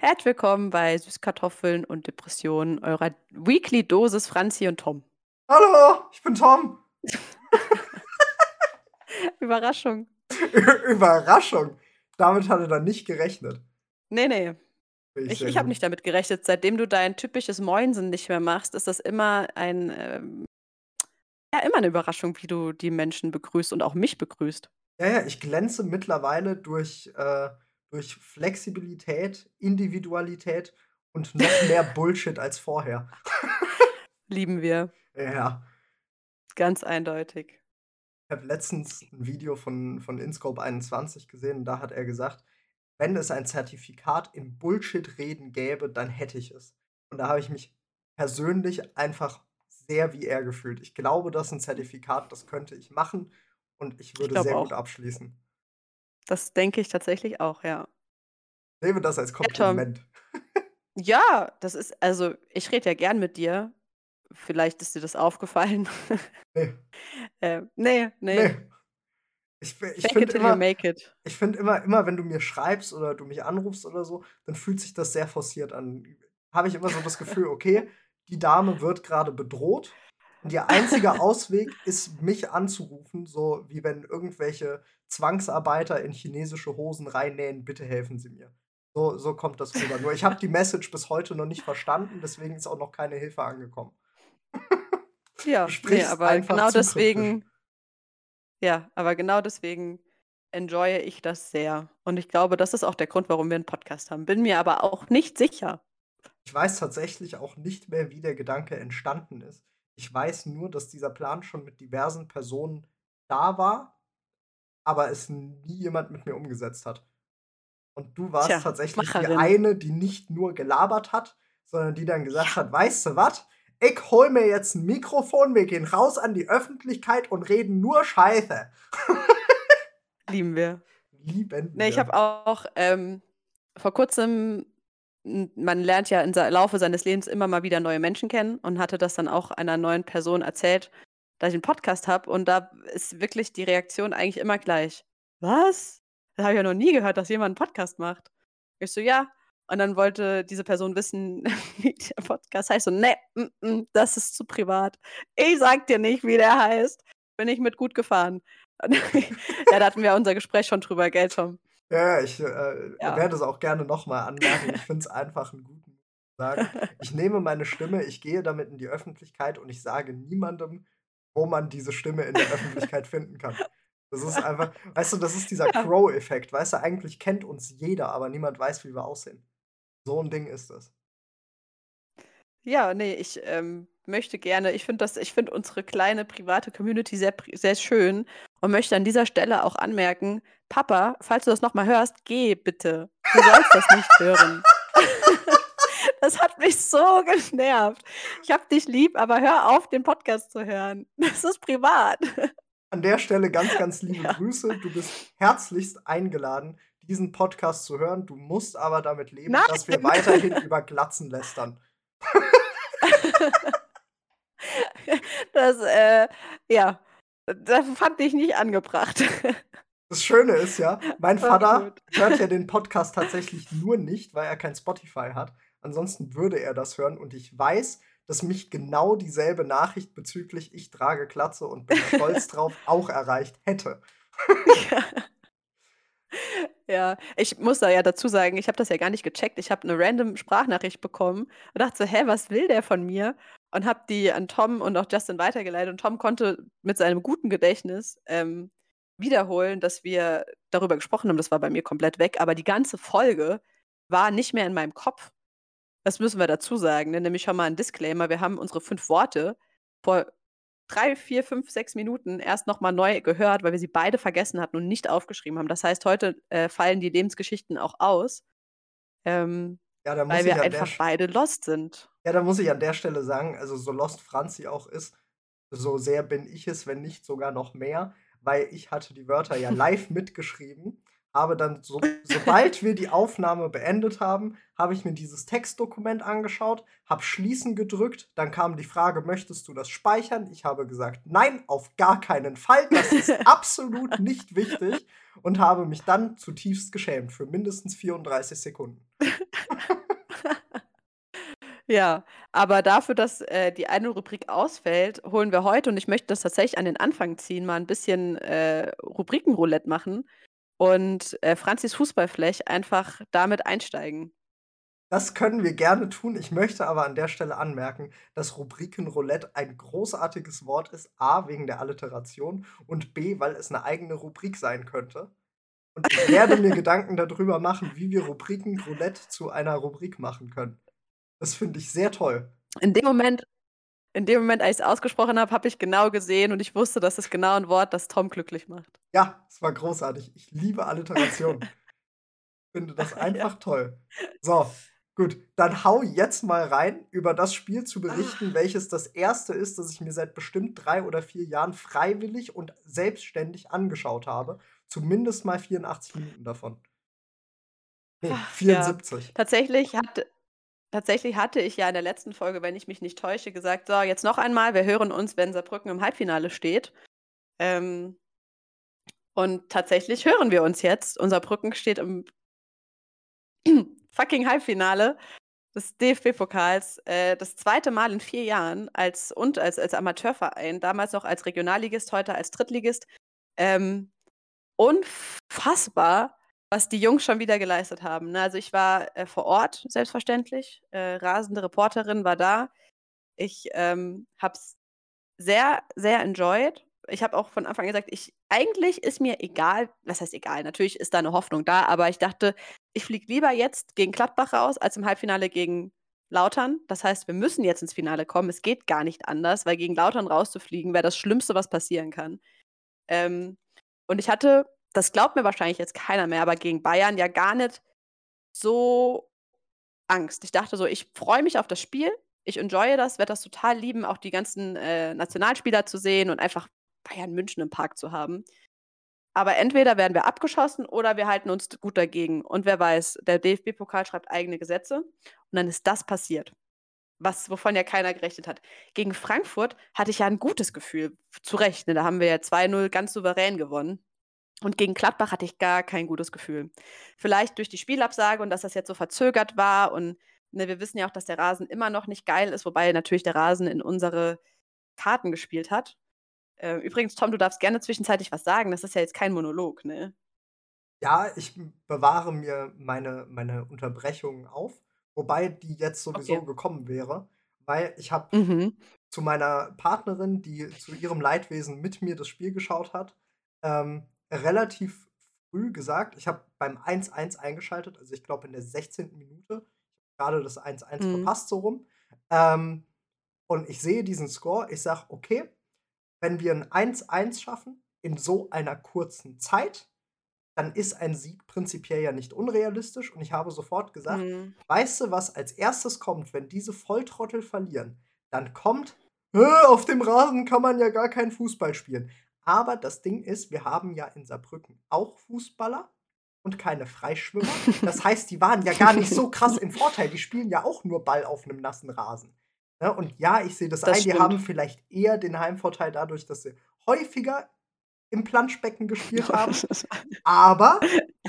Herzlich willkommen bei Süßkartoffeln und Depressionen, eurer Weekly-Dosis Franzi und Tom. Hallo, ich bin Tom. Überraschung. Überraschung. Damit hat er dann nicht gerechnet. Nee. Finde ich sehr Ich habe gut. nicht damit gerechnet. Seitdem du dein typisches Moinsen nicht mehr machst, ist das immer immer eine Überraschung, wie du die Menschen begrüßt und auch mich begrüßt. Ja, ich glänze mittlerweile durch Flexibilität, Individualität und noch mehr Bullshit als vorher. Lieben wir. Ja, Ganz eindeutig. ich habe letztens ein Video von InScope21 gesehen und da hat er gesagt: „Wenn es ein Zertifikat in Bullshit-Reden gäbe, dann hätte ich es.“ Und da habe ich mich persönlich einfach sehr wie er gefühlt. Ich glaube, das ist 'n Zertifikat, das könnte ich machen und ich Ich würde glaube sehr gut auch. abschließen. Das denke ich tatsächlich auch, ja. Nehme das als Ja, Tom. Kompliment. Ja, ich rede ja gern mit dir. Vielleicht ist dir das aufgefallen. Ne, Nee. ne. Ich Fake it finde till you immer make it. ich finde immer, wenn du mir schreibst oder du mich anrufst oder so, dann fühlt sich das sehr forciert an. Habe ich immer so das Gefühl: „Okay, die Dame wird grade bedroht und ihr einziger Ausweg ist, mich anzurufen“, so wie wenn irgendwelche Zwangsarbeiter in chinesische Hosen reinnähen: „Bitte helfen Sie mir.“ So kommt das rüber. Nur ich habe die Message bis heute noch nicht verstanden, deswegen ist auch noch keine Hilfe angekommen. Du Ja, ne, sprichst einfach zu kryptisch. aber genau deswegen enjoye ich das sehr. Und ich glaube, das ist auch der Grund, warum wir 'n Podcast haben. Bin mir aber auch nicht sicher. Ich weiß tatsächlich auch nicht mehr, wie der Gedanke entstanden ist. Ich weiß nur, dass dieser Plan schon mit diversen Personen da war, aber es nie jemand mit mir umgesetzt hat. Und du warst Tja, tatsächlich die Macherin. eine, die nicht nur gelabert hat, sondern die dann gesagt Ja, hat: „Weißt du was? Ich hole mir jetzt 'n Mikrofon, wir gehen raus an die Öffentlichkeit und reden nur Scheiße.“ lieben wir. Lieben Ne, ich wir. habe auch, vor Kurzem man lernt ja im Laufe seines Lebens immer mal wieder neue Menschen kennen und hatte das dann auch einer neuen Person erzählt, dass ich 'n Podcast habe und da ist wirklich die Reaktion eigentlich immer gleich: „Was? Das habe ich ja noch nie gehört, dass jemand 'n Podcast macht.“ Ich so: „Ja.“ Und dann wollte diese Person wissen, wie der Podcast heißt. So: „Ne, das ist zu privat. Ich sage dir nicht, wie der heißt. Bin ich mit gut gefahren.“ Ja, da hatten wir unser Gespräch schon drüber, gell, Tom? Ja, ich, Ja. werde es auch gerne noch mal anmerken. Ich finde es einfach 'n guten Move zu sagen: „Ich nehme meine Stimme, ich gehe damit in die Öffentlichkeit und ich sage niemandem, wo man diese Stimme in der Öffentlichkeit finden kann.“ Das ist einfach, weißt du, das ist dieser Ja. Crow-Effekt, weißt du? Eigentlich kennt uns jeder, aber niemand weiß, wie wir aussehen. So 'n Ding ist das. Ja, ne, ich finde unsere kleine private Community sehr schön und möchte an dieser Stelle auch anmerken: „Papa, falls du das noch mal hörst, geh bitte. Du sollst das nicht hören.“ Das hat mich so genervt. Ich habe dich lieb, aber hör auf, den Podcast zu hören. Das ist privat. An der Stelle ganz, ganz liebe Ja. Grüße. Du bist herzlichst eingeladen, diesen Podcast zu hören. Du musst aber damit leben, dass wir Nein. weiterhin über Glatzen lästern. Das, ja, das fand ich nicht angebracht. Das Schöne ist ja, mein Aber Vater gut. hört ja den Podcast tatsächlich nur nicht, weil er kein Spotify hat. Ansonsten würde er das hören und ich weiß, dass mich genau dieselbe Nachricht bezüglich „Ich trage Glatze und bin stolz drauf“ auch erreicht hätte. Ja. Ja, ich muss da ja dazu sagen, ich habe das ja gar nicht gecheckt. Ich habe 'ne random Sprachnachricht bekommen und dachte so: „Hä, was will der von mir?“ Und habe die an Tom und auch Justin weitergeleitet und Tom konnte mit seinem guten Gedächtnis, wiederholen, dass wir darüber gesprochen haben. Das war bei mir komplett weg, aber die ganze Folge war nicht mehr in meinem Kopf. Das müssen wir dazu sagen, ne? Nämlich schon mal 'n Disclaimer: Wir haben unsere 5 Worte vor 3, 4, 5, 6 Minuten erst noch mal neu gehört, weil wir sie beide vergessen hatten und nicht aufgeschrieben haben. Das heißt, heute, fallen die Lebensgeschichten auch aus, ähm, Ja, da weil muss ich wir an der einfach beide lost sind. Ja, da muss ich an der Stelle sagen, also so lost Franzi auch ist, so sehr bin ich es, wenn nicht sogar noch mehr, weil ich hatte die Wörter ja live mitgeschrieben, habe dann sobald wir die Aufnahme beendet haben, habe ich mir dieses Textdokument angeschaut, habe Schließen gedrückt, dann kam die Frage: „Möchtest du das speichern?“ Ich habe gesagt: „Nein, auf gar keinen Fall, das ist absolut nicht wichtig“ und habe mich dann zutiefst geschämt für mindestens 34 Sekunden. Ja, aber dafür, dass, die eine Rubrik ausfällt, holen wir heute und ich möchte das tatsächlich an den Anfang ziehen, mal ein bisschen, Rubrikenroulette machen und, Franzis Fußballflech einfach damit einsteigen. Das können wir gerne tun. Ich möchte aber an der Stelle anmerken, dass Rubrikenroulette ein großartiges Wort ist, A, wegen der Alliteration und B, weil es 'ne eigene Rubrik sein könnte. Und ich werde mir Gedanken darüber machen, wie wir Rubrikenroulette zu einer Rubrik machen können. Das finde ich sehr toll. In dem Moment in dem Moment, als ich's ausgesprochen habe, habe ich genau gesehen und ich wusste, das ist genau 'n Wort, das Tom glücklich macht. Ja, es war großartig. Ich liebe Alliteration. Finde das Ja. einfach toll. So, gut, dann hau jetzt mal rein, über das Spiel zu berichten, Ah, welches das erste ist, das ich mir seit bestimmt 3 oder 4 Jahren freiwillig und selbstständig angeschaut habe. Zumindest mal 84 Minuten davon. Ne, ja. 74. Tatsächlich hatte ich ja in der letzten Folge, wenn ich mich nicht täusche, gesagt: „So, jetzt noch einmal, wir hören uns, wenn Saarbrücken im Halbfinale steht.“ Ähm, und tatsächlich hören wir uns jetzt. Und Saarbrücken steht im fucking Halbfinale des DFB-Pokals, das zweite Mal in 4 Jahren als Amateurverein, damals noch als Regionalligist, heute als Drittligist. Ähm, unfassbar, was die Jungs schon wieder geleistet haben, ne? Also, ich war, vor Ort, selbstverständlich. Rasende Reporterin war da. Ich, habe es sehr, sehr enjoyed. Ich habe auch von Anfang an gesagt, eigentlich ist mir egal, was heißt egal, natürlich ist da 'ne Hoffnung da, aber ich dachte, ich fliege lieber jetzt gegen Gladbach raus als im Halbfinale gegen Lautern. Das heißt, wir müssen jetzt ins Finale kommen. Es geht gar nicht anders, weil gegen Lautern rauszufliegen wäre das Schlimmste, was passieren kann. Ähm, und ich hatte, das glaubt mir wahrscheinlich jetzt keiner mehr, aber gegen Bayern ja gar nicht so Angst. Ich dachte so: „Ich freue mich auf das Spiel. Ich enjoye das, werde das total lieben, auch die ganzen, Nationalspieler zu sehen und einfach Bayern München im Park zu haben. Aber entweder werden wir abgeschossen oder wir halten uns gut dagegen. Und wer weiß, der DFB-Pokal schreibt eigene Gesetze und dann ist das passiert, wovon ja keiner gerechnet hat. Gegen Frankfurt hatte ich ja ein gutes Gefühl, zu Recht, ne? Da haben wir ja 2:0 ganz souverän gewonnen. Und gegen Gladbach hatte ich gar kein gutes Gefühl. Vielleicht durch die Spielabsage und dass das jetzt so verzögert war und, ne, wir wissen ja auch, dass der Rasen immer noch nicht geil ist, wobei natürlich der Rasen in unsere Karten gespielt hat. Übrigens, Tom, du darfst gerne zwischenzeitlich was sagen. Das ist ja jetzt kein Monolog, ne? Ja, ich bewahre mir meine Unterbrechungen auf, wobei die jetzt sowieso Okay. gekommen wäre, weil ich habe Mhm. zu meiner Partnerin, die zu ihrem Leidwesen mit mir das Spiel geschaut hat, relativ früh gesagt, ich habe beim 1:1 eingeschaltet, also ich glaube in der 16. Minute, gerade das 1:1 Mhm. verpasst so rum. Ähm, und ich sehe diesen Score, ich sage: „Okay, wenn wir 'n 1:1 schaffen in so einer kurzen Zeit, dann ist ein Sieg prinzipiell ja nicht unrealistisch.“ Und ich habe sofort gesagt: Mhm. „Weißt du, was als Erstes kommt, wenn diese Volltrottel verlieren? Dann kommt: Auf dem Rasen kann man ja gar kein Fußball spielen.“ Aber das Ding ist, wir haben ja in Saarbrücken auch Fußballer und keine Freischwimmer. Das heißt, die waren ja gar nicht so krass im Vorteil. Die spielen ja auch nur Ball auf 'nem nassen Rasen. Ne, und ja, ich sehe das Das ein, die haben stimmt. vielleicht eher den Heimvorteil dadurch, dass sie häufiger im Planschbecken gespielt haben, aber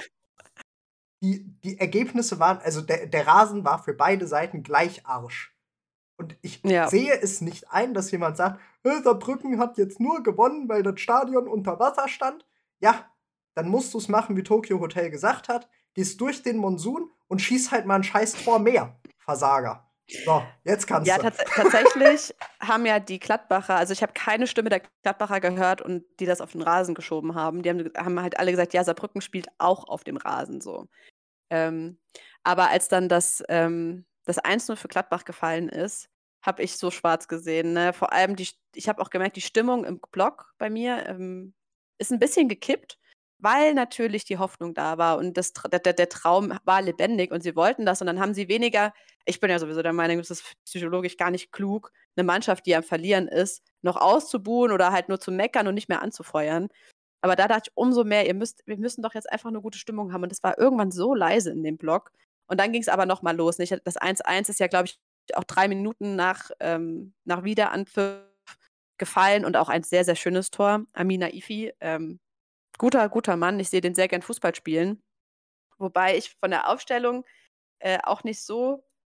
die Ergebnisse waren, also, der Rasen war für beide Seiten gleich Arsch. Und ich Ja, sehe es nicht ein, dass jemand sagt: Saarbrücken hat jetzt nur gewonnen, weil das Stadion unter Wasser stand.“ Ja, dann musst du's machen, wie Tokyo Hotel gesagt hat, gehst durch den Monsun und schieß halt mal 'n scheiß Tor mehr, Versager. So, jetzt kannst ja, du. tatsächlich haben ja die Gladbacher, also, ich habe keine Stimme der Gladbacher gehört und die das auf den Rasen geschoben haben. Die haben halt alle gesagt: „Ja, Saarbrücken spielt auch auf dem Rasen“, so. Ähm, aber als dann das 1:0 für Gladbach gefallen ist, habe ich so schwarz gesehen, ne? Vor allem ich habe auch gemerkt, die Stimmung im Block bei mir, ist 'n bisschen gekippt, weil natürlich die Hoffnung da war und der Traum war lebendig und sie wollten das und dann haben sie weniger, ich bin ja sowieso der Meinung, es ist psychologisch gar nicht klug, 'ne Mannschaft, die am Verlieren ist, noch auszubuhen oder halt nur zu meckern und nicht mehr anzufeuern. Aber da dachte ich umso mehr, wir müssen doch jetzt einfach 'ne gute Stimmung haben und es war irgendwann so leise in dem Block und dann ging's aber noch mal los, nicht? Das 1:1 ist ja, glaube ich, auch 3 Minuten nach Wiederanpfiff gefallen und auch ein sehr, sehr schönes Tor. Amina Ifi, guter Mann. Ich sehe den sehr gern Fußball spielen, wobei ich von der Aufstellung, auch nicht so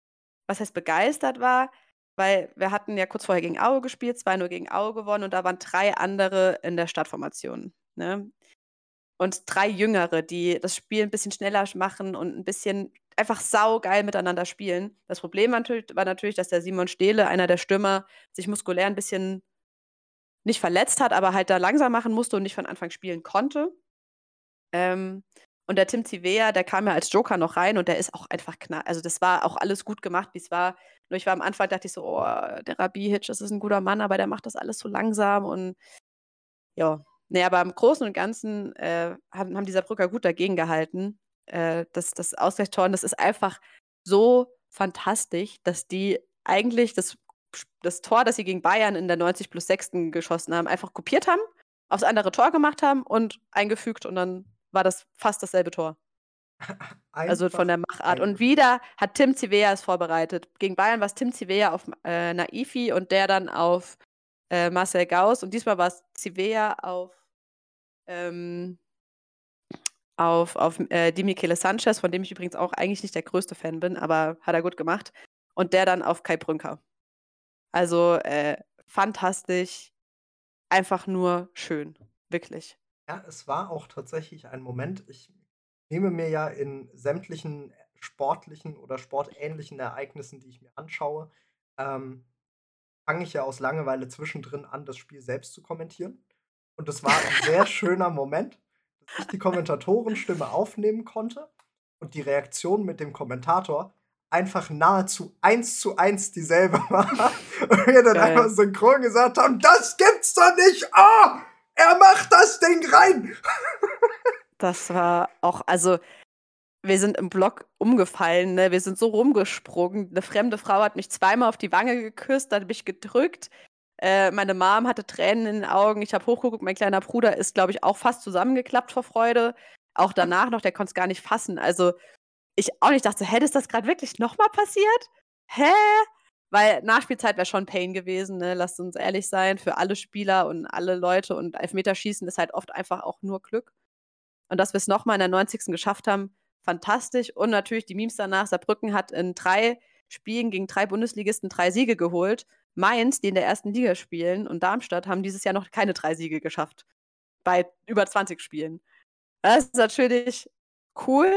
was heißt begeistert war, weil wir hatten ja kurz vorher gegen Aue gespielt, 2:0 gegen Aue gewonnen und da waren 3 andere in der Startformation, ne? Und 3 Jüngere, die das Spiel 'n bisschen schneller machen und 'n bisschen einfach saugeil miteinander spielen. Das Problem war natürlich, dass der Simon Stehle, einer der Stürmer, sich muskulär 'n bisschen nicht verletzt hat, aber halt da langsam machen musste und nicht von Anfang spielen konnte. Ähm, und der Tim Tivea, der kam ja als Joker noch rein und der ist auch einfach also, das war auch alles gut gemacht, wie's war. Nur ich war am Anfang dachte ich so: „Oh, der Rabihic, das ist 'n guter Mann, aber der macht das alles so langsam“ und ja. Ne, aber im Großen und Ganzen, haben die Saarbrücker gut dagegengehalten. Das Ausgleichstor, und das ist einfach so fantastisch, dass die eigentlich das Tor, das sie gegen Bayern in der 90+6. geschossen haben, einfach kopiert haben, aufs andere Tor gemacht haben und eingefügt und dann war das fast dasselbe Tor. Also, von Einfach der Machart. Und eingefügt. wieder hat Tim Tivea es vorbereitet. Gegen Bayern war's Tim Tivea auf, Naifi und der dann auf, Marcel Gauß und diesmal war's Tivea ähm, auf Dimichele Sanchez, von dem ich übrigens auch eigentlich nicht der größte Fan bin, aber hat er gut gemacht. Und der dann auf Kai Brünker. Also, fantastisch, einfach nur schön, wirklich. Ja, es war auch tatsächlich ein Moment. Ich nehme mir ja in sämtlichen sportlichen oder sportähnlichen Ereignissen, die ich mir anschaue, ähm, fange ich ja aus Langeweile zwischendrin an, das Spiel selbst zu kommentieren. Und das war 'n sehr schöner Moment, dass ich die Kommentatorenstimme aufnehmen konnte und die Reaktion mit dem Kommentator einfach nahezu 1:1 dieselbe war und wir dann einfach Geil. synchron gesagt haben: „Das gibt's doch nicht! Ah, er macht das Ding rein!“ Das war auch also, wir sind im Block umgefallen, ne? Wir sind so rumgesprungen. 'Ne fremde Frau hat mich zweimal auf die Wange geküsst, hat mich gedrückt. Meine Mom hatte Tränen in den Augen. Ich habe hochgeguckt, mein kleiner Bruder ist, glaube ich, auch fast zusammengeklappt vor Freude. Auch danach noch, der konnt's gar nicht fassen. Also, ich auch nicht, dachte so: „Hä, ist das grad wirklich noch mal passiert? Hä?“ Weil Nachspielzeit wäre schon Pain gewesen, ne? Lasst uns ehrlich sein, für alle Spieler und alle Leute und Elfmeterschießen ist halt oft einfach auch nur Glück. Und dass wir's noch mal in der 90. geschafft haben, fantastisch. Und natürlich die Memes danach. Saarbrücken hat in 3 Spielen gegen 3 Bundesligisten 3 Siege geholt. Mainz, die in der 1. Liga spielen, und Darmstadt haben dieses Jahr noch keine 3 Siege geschafft bei über 20 Spielen. Das ist natürlich cool.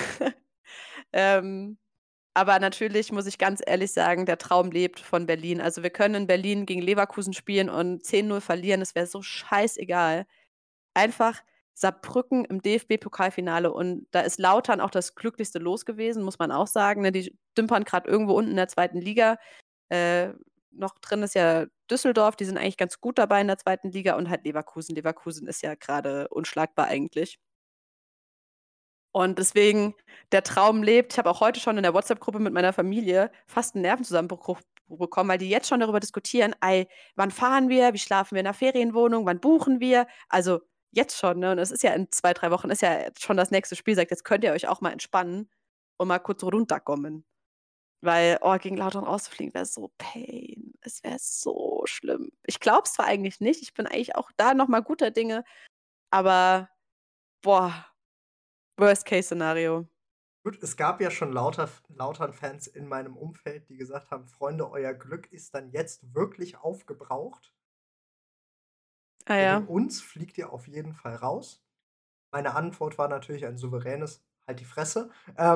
Ähm, aber natürlich muss ich ganz ehrlich sagen, der Traum lebt von Berlin. Also, wir können in Berlin gegen Leverkusen spielen und 10:0 verlieren. Es wäre so scheißegal. Einfach Saarbrücken im DFB-Pokalfinale und da ist Lautern auch das glücklichste Los gewesen, muss man auch sagen, ne? Die dümpern grad irgendwo unten in der 2. Liga. Äh, noch drin ist ja Düsseldorf, die sind eigentlich ganz gut dabei in der 2. Liga und halt Leverkusen. Leverkusen ist ja grade unschlagbar eigentlich. Und deswegen, der Traum lebt. Ich habe auch heute schon in der WhatsApp-Gruppe mit meiner Familie fast 'n Nervenzusammenbruch bekommen, weil die jetzt schon darüber diskutieren: „Ei, wann fahren wir? Wie schlafen wir in 'ner Ferienwohnung? Wann buchen wir?“ Also, jetzt schon, ne? Und es ist ja in 2, 3 Wochen ist ja jetzt schon das nächste Spiel. Sagt: „Jetzt könnt ihr euch auch mal entspannen und mal kurz runterkommen.“ Weil, oh, gegen Lautern rauszufliegen wäre so Pain. Es wäre so schlimm. Ich glaube es zwar eigentlich nicht. Ich bin eigentlich auch da noch mal guter Dinge, aber boah, Worst-Case-Szenario. Gut, es gab ja schon Lautern-Fans in meinem Umfeld, die gesagt haben: „Freunde, euer Glück ist dann jetzt wirklich aufgebraucht. Ah Gegen ja. uns fliegt ihr auf jeden Fall raus.“ Meine Antwort war natürlich ein souveränes: „Halt die Fresse.“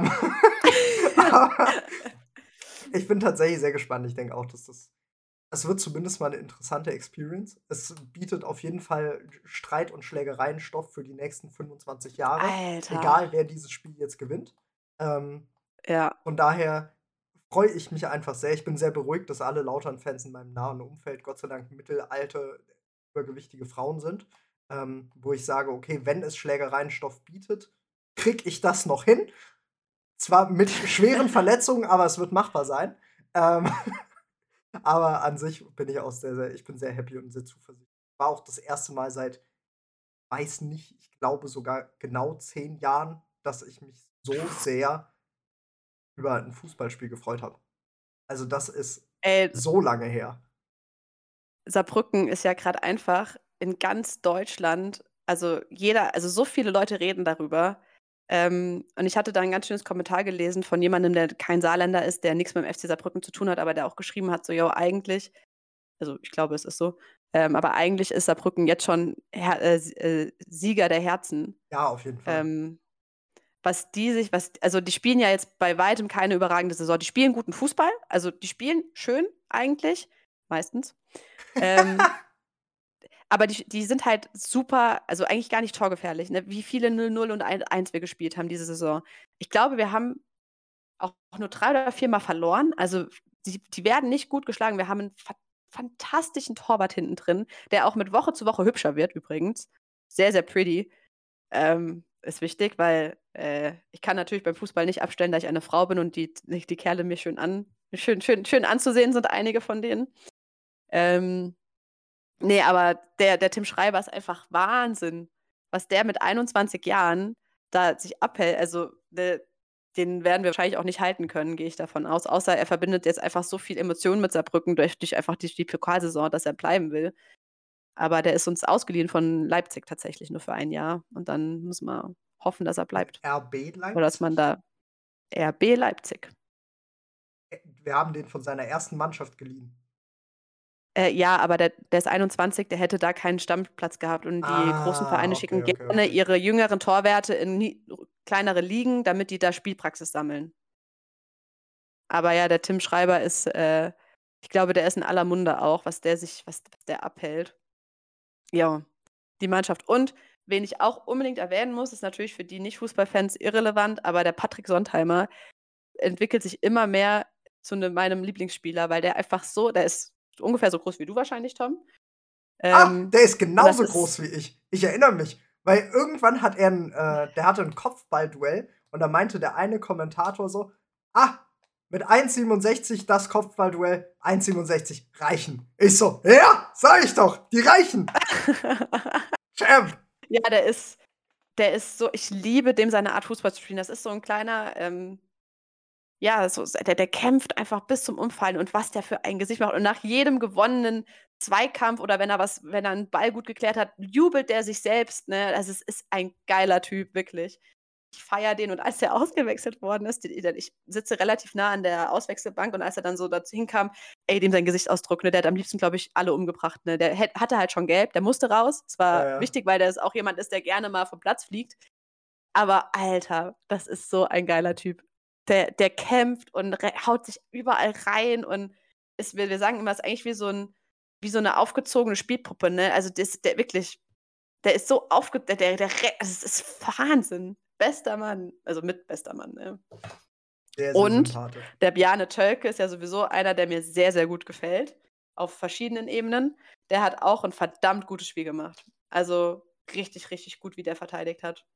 Aber ich bin tatsächlich sehr gespannt. Ich denke auch, dass es wird zumindest mal 'ne interessante Experience. Es bietet auf jeden Fall Streit und Schlägereienstoff für die nächsten 25 Jahre, Alter. egal wer dieses Spiel jetzt gewinnt. Ähm, Ja. von daher freue ich mich einfach sehr. Ich bin sehr beruhigt, dass alle Lautern-Fans in meinem nahen Umfeld Gott sei Dank mittelalte, übergewichtige Frauen sind, wo ich sage: „Okay, wenn es Schlägereienstoff bietet, kriege ich das noch hin.“ Zwar mit schweren Verletzungen, aber es wird machbar sein. Ähm, aber an sich bin ich auch ich bin sehr happy und sehr zuversichtlich. War auch das erste Mal seit, weiß nicht, ich glaube sogar genau 10 Jahren, dass ich mich so sehr über 'n Fußballspiel gefreut habe. Also, das ist Ey, so lange her. Saarbrücken ist ja grad einfach in ganz Deutschland, also so viele Leute reden darüber. Und ich hatte da ein ganz schönes Kommentar gelesen von jemandem, der kein Saarländer ist, der nichts mit dem FC Saarbrücken zu tun hat, aber der auch geschrieben hat, so: „Jo, eigentlich“, also, ich glaube, es ist so, aber eigentlich ist Saarbrücken jetzt schon Sieger der Herzen. Ja, auf jeden Fall. Also, die spielen ja jetzt bei weitem keine überragende Saison. Die spielen guten Fußball, also, die spielen schön eigentlich, meistens. Ähm, aber die sind halt super, also, eigentlich gar nicht torgefährlich, ne? Wie viele 0-0 und 1-1 wir gespielt haben diese Saison. Ich glaube, wir haben auch nur 3 oder 4 Mal verloren. Also, die werden nicht gut geschlagen. Wir haben 'n fantastischen Torwart hinten drin, der auch mit Woche zu Woche hübscher wird übrigens. Sehr, sehr pretty. Ist wichtig, weil, ich kann natürlich beim Fußball nicht abstellen, da ich eine Frau bin und die Kerle mir schön anzusehen sind, einige von denen. Ähm, ne, aber der Tim Schreiber ist einfach Wahnsinn, was der mit 21 Jahren da sich abhält. Also, den werden wir wahrscheinlich auch nicht halten können, gehe ich davon aus, außer er verbindet jetzt einfach so viel Emotionen mit Saarbrücken durch einfach die Pokalsaison, dass er bleiben will. Aber der ist uns ausgeliehen von Leipzig tatsächlich nur für ein Jahr und dann müssen wir hoffen, dass er Von bleibt. RB Oder dass man Leipzig? da RB Leipzig. Wir haben den von seiner ersten Mannschaft geliehen. Ja, aber der ist 21, der hätte da keinen Stammplatz gehabt und die großen Ah, Vereine okay, schicken okay, gerne okay. ihre jüngeren Torwerte in kleinere Ligen, damit die da Spielpraxis sammeln. Aber ja, der Tim Schreiber ist, ich glaube, der ist in aller Munde auch, was der abhält. Ja, die Mannschaft. Und wen ich auch unbedingt erwähnen muss, ist natürlich für die Nicht-Fußballfans irrelevant, aber der Patrick Sontheimer entwickelt sich immer mehr zu meinem Lieblingsspieler, weil der ist ungefähr so groß wie du wahrscheinlich, Tom. Ah, Ähm, der ist und das genauso groß ist wie ich. Ich erinnere mich, weil irgendwann hat er 'n der hatte 'n Kopfballduell und da meinte der eine Kommentator so: „Ah, mit 1,67 das Kopfballduell, 1,67 reichen.“ Ich so: „Ja, sage ich doch, die reichen. Champ.“ Ja, der ist so, ich liebe dem seine Art, Fußball zu spielen. Das ist so 'n kleiner, ja, der kämpft einfach bis zum Umfallen und was der für ein Gesicht macht. Und nach jedem gewonnenen Zweikampf oder wenn er 'n Ball gut geklärt hat, jubelt der sich selbst, ne? Also, es ist ein geiler Typ, wirklich. Ich feiere den und als der ausgewechselt worden ist, ich sitze relativ nah an der Auswechselbank und als er dann so dazu hinkam, ey, dem sein Gesichtsausdruck, ne, der hat am liebsten, glaube ich, alle umgebracht, ne? Der hatte halt schon gelb, der musste raus. Es Ja, war ja. wichtig, weil der auch jemand ist, der gerne mal vom Platz fliegt. Aber Alter, das ist so ein geiler Typ. Der kämpft und haut sich überall rein und wir sagen immer, ist eigentlich wie so 'ne aufgezogene Spielpuppe, ne? Also, der wirklich, der ist so aufge der also, es ist Wahnsinn. Bester Mann, also, mit bester Mann, ne? Sehr, sehr Und sympathisch. der Bjarne Tölke ist ja sowieso einer, der mir sehr, sehr gut gefällt, auf verschiedenen Ebenen. Der hat auch 'n verdammt gutes Spiel gemacht. Also, richtig, richtig gut, wie der verteidigt hat.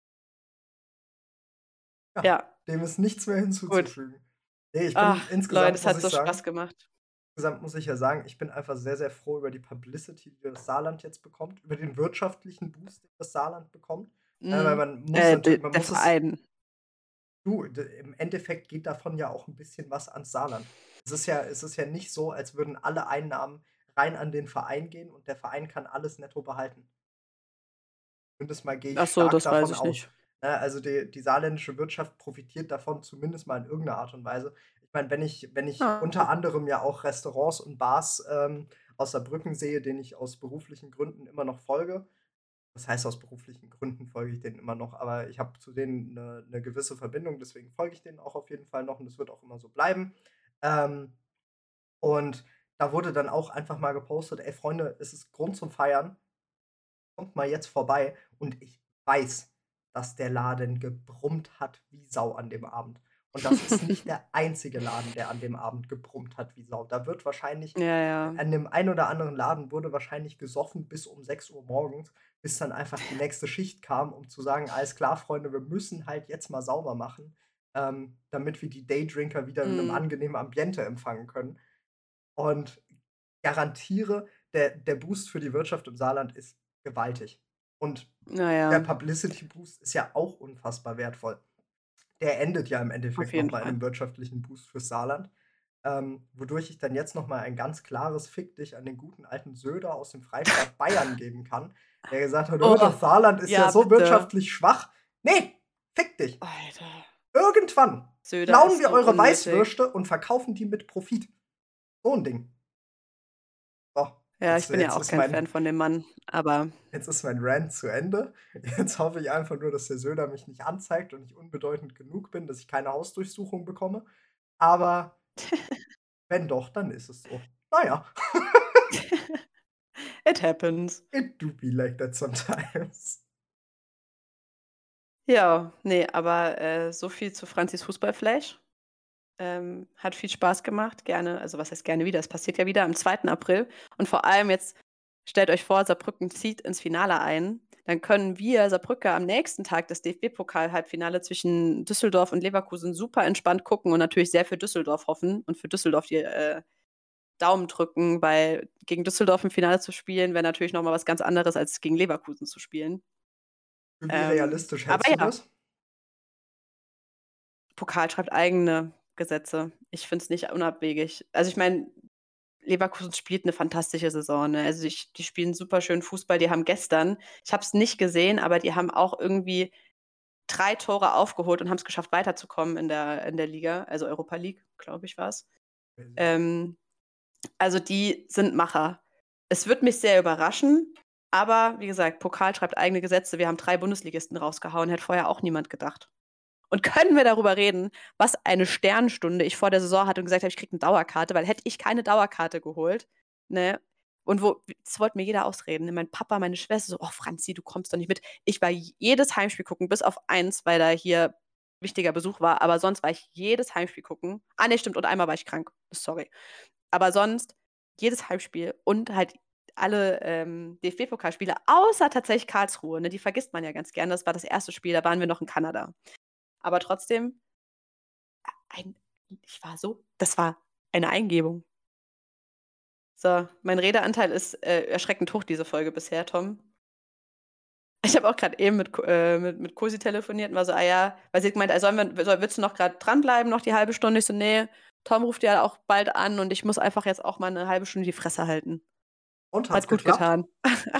Ja, Ja, dem ist nichts mehr gut. hinzuzufügen. Ne, ich bin Ach, Leute, insgesamt es muss hat ich so Spaß sagen gemacht. insgesamt muss ich ja sagen, ich bin einfach sehr, sehr froh über die Publicity, die das Saarland jetzt bekommt, über den wirtschaftlichen Boost, den das Saarland bekommt. Weil Mhm. man Der muss es Verein. du, d im Endeffekt geht davon ja auch 'n bisschen was ans Saarland. Es ist ja nicht so, als würden alle Einnahmen rein an den Verein gehen und der Verein kann alles netto behalten. Zumindest mal gehe ich Ach so, stark das weiß davon ich aus. nicht. Ne, also die saarländische Wirtschaft profitiert davon zumindest mal in irgendeiner Art und Weise. Ich meine, wenn ich Ah. unter anderem ja auch Restaurants und Bars, aus Saarbrücken sehe, denen ich aus beruflichen Gründen immer noch folge. Was heißt, aus beruflichen Gründen folge ich denen immer noch, aber ich habe zu denen 'ne gewisse Verbindung, deswegen folge ich denen auch auf jeden Fall noch und das wird auch immer so bleiben. Ähm, und da wurde dann auch einfach mal gepostet: „Ey Freunde, es ist Grund zum Feiern. Kommt mal jetzt vorbei.“ Und ich weiß, dass der Laden gebrummt hat wie Sau an dem Abend. Und das ist nicht der einzige Laden, der an dem Abend gebrummt hat wie Sau. Da wird wahrscheinlich Ja, ja. an dem einen oder anderen Laden wurde wahrscheinlich gesoffen bis um 6 Uhr morgens, bis dann einfach die nächste Schicht kam, um zu sagen: „Alles klar, Freunde, wir müssen halt jetzt mal sauber machen, damit wir die Daydrinker wieder in 'nem Mhm. angenehmen Ambiente empfangen können.“ Und garantiere, der Boost für die Wirtschaft im Saarland ist gewaltig. Und Na der ja, Publicity Boost ist ja auch unfassbar wertvoll. Der endet ja im auf Endeffekt noch jeden mal in Fall. 'nem wirtschaftlichen Boost fürs Saarland, wodurch ich dann jetzt noch mal ein ganz klares „Fick dich“ an den guten alten Söder aus dem Freistaat Bayern geben kann, der gesagt hat: Oh, das Saarland ist ja ja, so bitte. wirtschaftlich schwach.“ Ne, Fick dich. Alter, Irgendwann Söder klauen ist wir so eure unnötig. Weißwürste und verkaufen die mit Profit. So ein Ding. So, Ja, ich bin ja auch kein Fan von dem Mann, aber jetzt ist mein Rant zu Ende. Jetzt hoffe ich einfach nur, dass der Söder mich nicht anzeigt und ich unbedeutend genug bin, dass ich keine Hausdurchsuchung bekomme. Aber wenn doch, dann ist es so. Na ja, it happens. it do be like that sometimes. Ja, ne, aber, so viel zu Franzis Fußballflash. Hat viel Spaß gemacht, gerne also, was heißt gerne wieder? Es passiert ja wieder am 2. April und vor allem jetzt stellt euch vor, Saarbrücken zieht ins Finale ein. Dann können wir Saarbrücker am nächsten Tag das DFB-Pokal-Halbfinale zwischen Düsseldorf und Leverkusen super entspannt gucken und natürlich sehr für Düsseldorf hoffen und für Düsseldorf die, Daumen drücken, weil gegen Düsseldorf im Finale zu spielen, wäre natürlich noch mal was ganz anderes, als gegen Leverkusen zu spielen. Wie realistisch Aber hältst du ja, das? Pokal schreibt eigene Gesetze. Ich finde es nicht unabwegig. Also, ich meine, Leverkusen spielt 'ne fantastische Saison, ne? Also, die spielen superschönen Fußball. Die haben gestern ich habe es nicht gesehen, aber die haben auch irgendwie 3 Tore aufgeholt und haben's geschafft, weiterzukommen in der Liga, also Europa League, glaube ich, war's. Ähm, also, die sind Macher. Es würde mich sehr überraschen, aber wie gesagt, Pokal schreibt eigene Gesetze. Wir haben 3 Bundesligisten rausgehauen, hätte vorher auch niemand gedacht. Und können wir darüber reden, was eine Sternstunde ich vor der Saison hatte und gesagt habe, ich kriege 'ne Dauerkarte, weil hätte ich keine Dauerkarte geholt, ne, und wo das wollte mir jeder ausreden, ne? Mein Papa, meine Schwester so: „Oh, Franzi, du kommst doch nicht mit." Ich war jedes Heimspiel gucken, bis auf eins, weil da hier wichtiger Besuch war, aber sonst war ich jedes Heimspiel gucken. Ah, ne, stimmt, und einmal war ich krank, sorry. Aber sonst jedes Heimspiel und halt alle, DFB-Pokalspiele, außer tatsächlich Karlsruhe, ne? Die vergisst man ja ganz gerne. Das war das erste Spiel, da waren wir noch in Kanada. Aber trotzdem ein ich war so das war eine Eingebung. So, mein Redeanteil ist, erschreckend hoch diese Folge bisher, Tom. Ich habe auch grad eben mit Cosi telefoniert und war so: „Ah ja", weil sie gemeint hat: Willst du noch grad dranbleiben, noch die halbe Stunde?" Ich so: „Ne, Tom ruft ja auch bald an und ich muss einfach jetzt auch mal 'ne halbe Stunde die Fresse halten." Und hat's Hat gut geklappt? getan.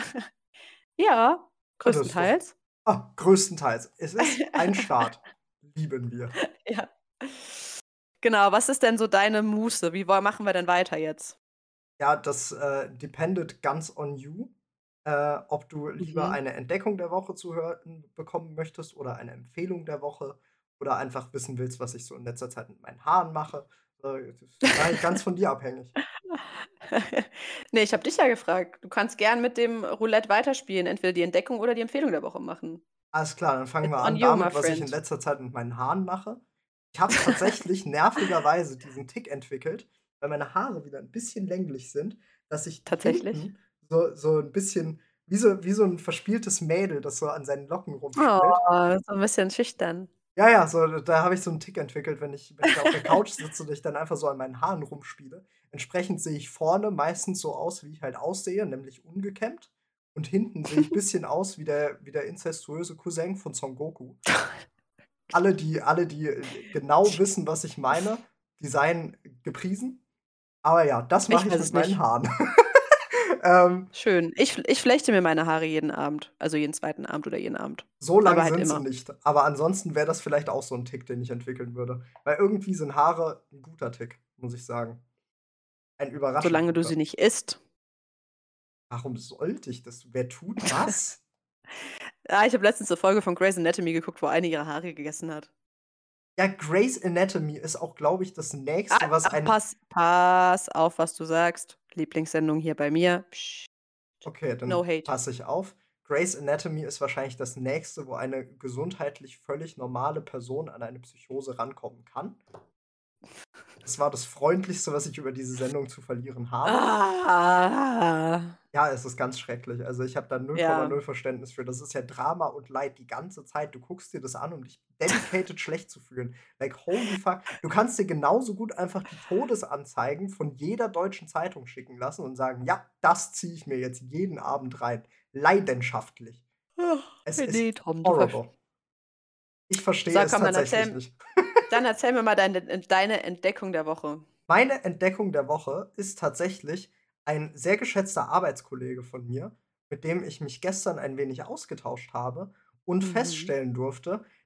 Ja, Ja, das ist doch größtenteils. größtenteils. Es ist ein Start. Lieben wir. Ja. Genau, was ist denn so deine Muße? Wie machen wir denn weiter jetzt? Ja, das, dependet ganz on you, ob du lieber Mhm. eine Entdeckung der Woche zu hören bekommen möchtest oder eine Empfehlung der Woche oder einfach wissen willst, was ich so in letzter Zeit mit meinen Haaren mache. Das ist eigentlich ganz von dir abhängig. Ne, ich habe dich ja gefragt. Du kannst gern mit dem Roulette weiterspielen, entweder die Entdeckung oder die Empfehlung der Woche machen. Alles klar, dann fangen It's wir on an you, my damit, was ich in friend. letzter Zeit mit meinen Haaren mache. Ich habe tatsächlich nervigerweise diesen Tick entwickelt, weil meine Haare wieder ein bisschen länglich sind, dass ich Tatsächlich? hinten so ein bisschen wie so 'n verspieltes Mädel, das so an seinen Locken rumspielt. Oh, so 'n bisschen schüchtern. Ja, ja, so da habe ich so 'n Tick entwickelt, wenn ich auf der Couch sitze und ich dann einfach so an meinen Haaren rumspiele. Entsprechend sehe ich vorne meistens so aus, wie ich halt aussehe, nämlich ungekämmt. Und hinten sehe ich bisschen aus wie der inzestuöse Cousin von Son Goku. Alle, die genau wissen, was ich meine, die seien gepriesen. Aber ja, das mache Ich ich weiß mit es meinen nicht. Haaren. Ähm, Schön. Ich flechte mir meine Haare jeden Abend, also jeden zweiten Abend oder jeden Abend, so lang aber halt sind sie immer. nicht. Aber ansonsten wäre das vielleicht auch so 'n Tick, den ich entwickeln würde. Weil irgendwie sind Haare 'n guter Tick, muss ich sagen. Ein überraschend Solange du guter. sie nicht isst. Warum sollte ich das? Wer tut was? Ah, ich habe letztens 'ne Folge von Grey's Anatomy geguckt, wo eine ihre Haare gegessen hat. Ja, Grey's Anatomy ist auch, glaube ich, das Ah, Nächste, was ach, ein pass auf, was du sagst. Lieblingssendung hier bei mir. Psst, okay, no dann hate. passe ich auf. Grey's Anatomy ist wahrscheinlich das Nächste, wo eine gesundheitlich völlig normale Person an eine Psychose rankommen kann. Das war das Freundlichste, was ich über diese Sendung zu verlieren habe. Ah, Ja, es ist ganz schrecklich. Also, ich habe da ja. 0,0 Verständnis für. Das ist ja Drama und Leid die ganze Zeit. Du guckst dir das an, um dich dedicated schlecht zu fühlen. Like, holy fuck. Du kannst dir genauso gut einfach die Todesanzeigen von jeder deutschen Zeitung schicken lassen und sagen: „Ja, das ziehe ich mir jetzt jeden Abend rein." Leidenschaftlich. Es ist Ne, Tom, du verst horrible. Ich verstehe So, es komm, tatsächlich nicht. dann erzähl mir mal deine Entdeckung der Woche. Meine Entdeckung der Woche ist tatsächlich ein sehr geschätzter Arbeitskollege von mir, mit dem ich mich gestern ein wenig ausgetauscht habe und Mhm. feststellen durfte,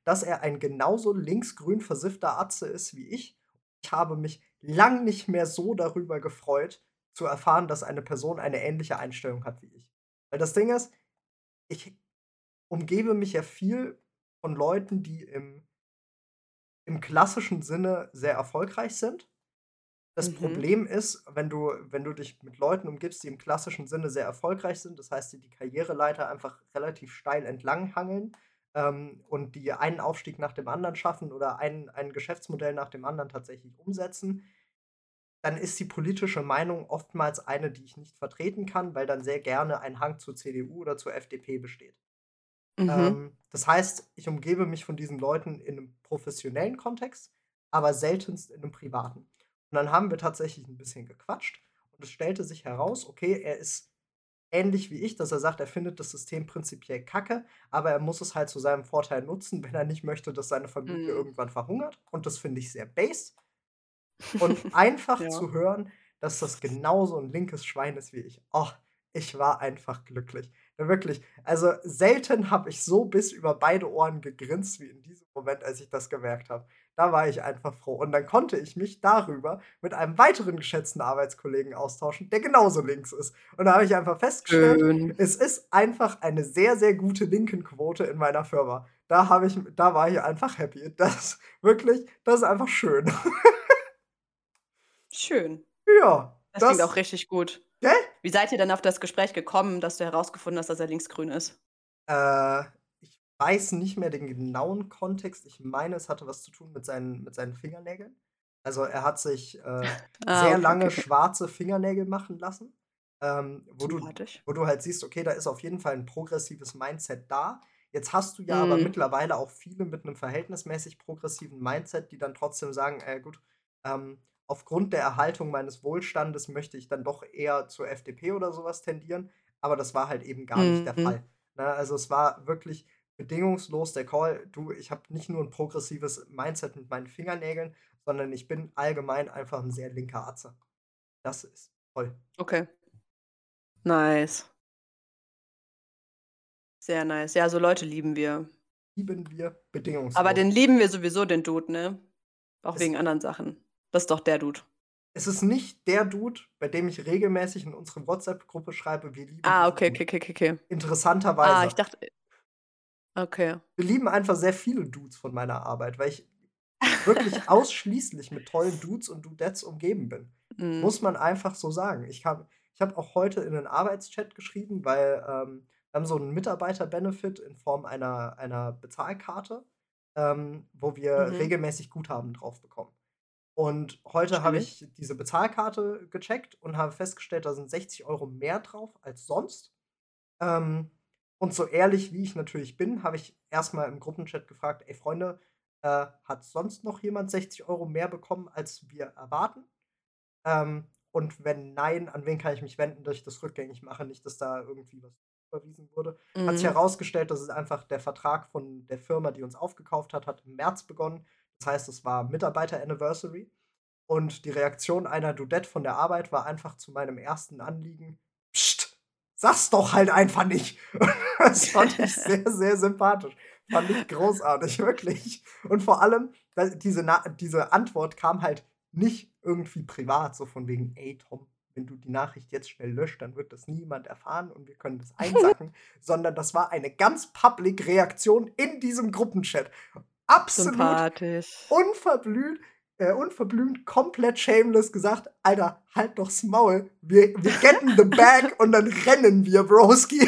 dass er ein genauso linksgrün versiffter Atze ist wie ich. Ich habe mich lang nicht mehr so darüber gefreut, zu erfahren, dass eine Person eine ähnliche Einstellung hat wie ich. Weil das Ding ist, ich umgebe mich ja viel von Leuten, die im klassischen Sinne sehr erfolgreich sind. Das Mhm. Problem ist, wenn du dich mit Leuten umgibst, die im klassischen Sinne sehr erfolgreich sind, das heißt, die Karriereleiter einfach relativ steil entlanghangeln, und die einen Aufstieg nach dem anderen schaffen oder ein Geschäftsmodell nach dem anderen tatsächlich umsetzen, dann ist die politische Meinung oftmals eine, die ich nicht vertreten kann, weil dann sehr gerne ein Hang zur CDU oder zur FDP besteht. Mhm. Das heißt, ich umgebe mich von diesen Leuten in einem professionellen Kontext, aber seltenst in einem privaten. Und dann haben wir tatsächlich ein bisschen gequatscht und es stellte sich heraus, okay, er ist ähnlich wie ich, dass er sagt, er findet das System prinzipiell kacke, aber er muss es halt zu seinem Vorteil nutzen, wenn er nicht möchte, dass seine Familie Mhm. irgendwann verhungert. Und das finde ich sehr based. Und einfach Ja. zu hören, dass das genauso 'n linkes Schwein ist wie ich. Oh, ich war einfach glücklich. Ja, wirklich. Also, selten habe ich so bis über beide Ohren gegrinst wie in diesem Moment, als ich das gemerkt habe. Da war ich einfach froh. Und dann konnte ich mich darüber mit einem weiteren geschätzten Arbeitskollegen austauschen, der genauso links ist. Und da habe ich einfach festgestellt, Schön. es ist einfach eine sehr, sehr gute Linkenquote in meiner Firma. Da war ich einfach happy. Das ist einfach schön. Schön. Ja, Das klingt auch das richtig gut. gell? Wie seid ihr denn auf das Gespräch gekommen, dass du herausgefunden hast, dass er linksgrün ist? Äh, Ich weiß nicht mehr den genauen Kontext. Ich meine, es hatte was zu tun mit seinen Fingernägeln. Also, er hat sich, Ah, sehr okay, okay, lange okay. schwarze Fingernägel machen lassen, wo du Sympathisch. halt siehst, okay, da ist auf jeden Fall 'n progressives Mindset da. Jetzt hast du ja aber Mhm. mittlerweile auch viele mit 'nem verhältnismäßig progressiven Mindset, die dann trotzdem sagen: gut, aufgrund der Erhaltung meines Wohlstandes möchte ich dann doch eher zur FDP oder so was tendieren.“ Aber das war halt eben gar nicht der Mhm. Fall. Ne, also, es war wirklich bedingungslos der Call: „Du, ich habe nicht nur 'n progressives Mindset mit meinen Fingernägeln, sondern ich bin allgemein einfach 'n sehr linker Atze.“ Das ist toll. Okay. Nice. Sehr nice. Ja, so Leute lieben wir. Lieben wir Aber bedingungslos. den lieben wir sowieso, den Dude, ne? Auch Es wegen anderen Sachen. Das ist doch der Dude. es ist nicht der Dude, bei dem ich regelmäßig in unsere WhatsApp-Gruppe schreibe: „Wir lieben Ah, diesen okay, Dude.“ okay, okay, okay, okay. Ah, ich Interessanterweise. dachte okay. Wir lieben einfach sehr viele Dudes von meiner Arbeit, weil ich wirklich ausschließlich mit tollen Dudes und Dudettes umgeben bin. Mhm. Muss man einfach so sagen. Ich habe auch heute in 'nen Arbeitschat geschrieben, weil, wir haben so 'n Mitarbeiter-Benefit in Form einer Bezahlkarte, wo wir Mhm. regelmäßig Guthaben drauf bekommen. Und heute habe Chillig. ich diese Bezahlkarte gecheckt und habe festgestellt, da sind 60 € mehr drauf als sonst. Ähm, und so ehrlich wie ich natürlich bin, habe ich erst mal im Gruppenchat gefragt: „Ey Freunde, hat sonst noch jemand 60 € mehr bekommen, als wir erwarten? Und wenn nein, an wen kann ich mich wenden, dass ich das rückgängig mache, nicht, dass da irgendwie was überwiesen wurde?“ Hat sich Mhm. herausgestellt, das ist einfach der Vertrag von der Firma, die uns aufgekauft hat im März begonnen. Das heißt, es war Mitarbeiter-Anniversary. Und die Reaktion einer Dudette von der Arbeit war einfach zu meinem ersten Anliegen: „Psst, sag's doch halt einfach nicht.“ Das fand ich sehr, sehr sympathisch. Fand ich großartig, wirklich. Und vor allem, diese Antwort kam halt nicht irgendwie privat, so von wegen: „Ey Tom, wenn du die Nachricht jetzt schnell löscht, dann wird das niemand erfahren und wir können das einsacken“, sondern das war eine ganz public Reaktion in diesem Gruppenchat. Absolut Sympathisch. unverblüht unverblümt, komplett shameless gesagt: „Alter, halt doch's Maul. Wir getten the bag und dann rennen wir, Broski.“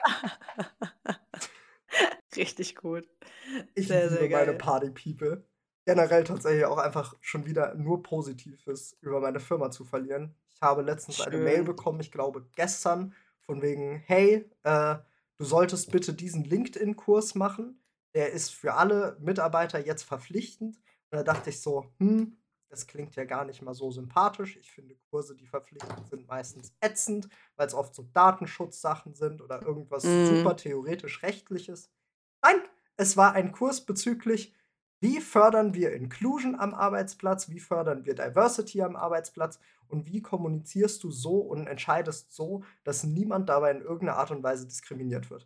Richtig gut. Ich Sehr, liebe sehr meine geil. Party People. Generell tatsächlich auch einfach schon wieder nur Positives über meine Firma zu verlieren. Ich habe letztens eine Mail Schön. bekommen, ich glaube gestern, von wegen: „Hey, du solltest bitte diesen LinkedIn-Kurs machen. Der ist für alle Mitarbeiter jetzt verpflichtend.“ Und da dachte ich so: das klingt ja gar nicht mal so sympathisch. Ich finde Kurse, die verpflichtend sind, meistens ätzend, weil es oft so Datenschutzsachen sind oder irgendwas Mhm. super theoretisch Rechtliches. Nein, es war ein Kurs bezüglich: Wie fördern wir Inclusion am Arbeitsplatz? Wie fördern wir Diversity am Arbeitsplatz? Und wie kommunizierst du so und entscheidest so, dass niemand dabei in irgendeiner Art und Weise diskriminiert wird?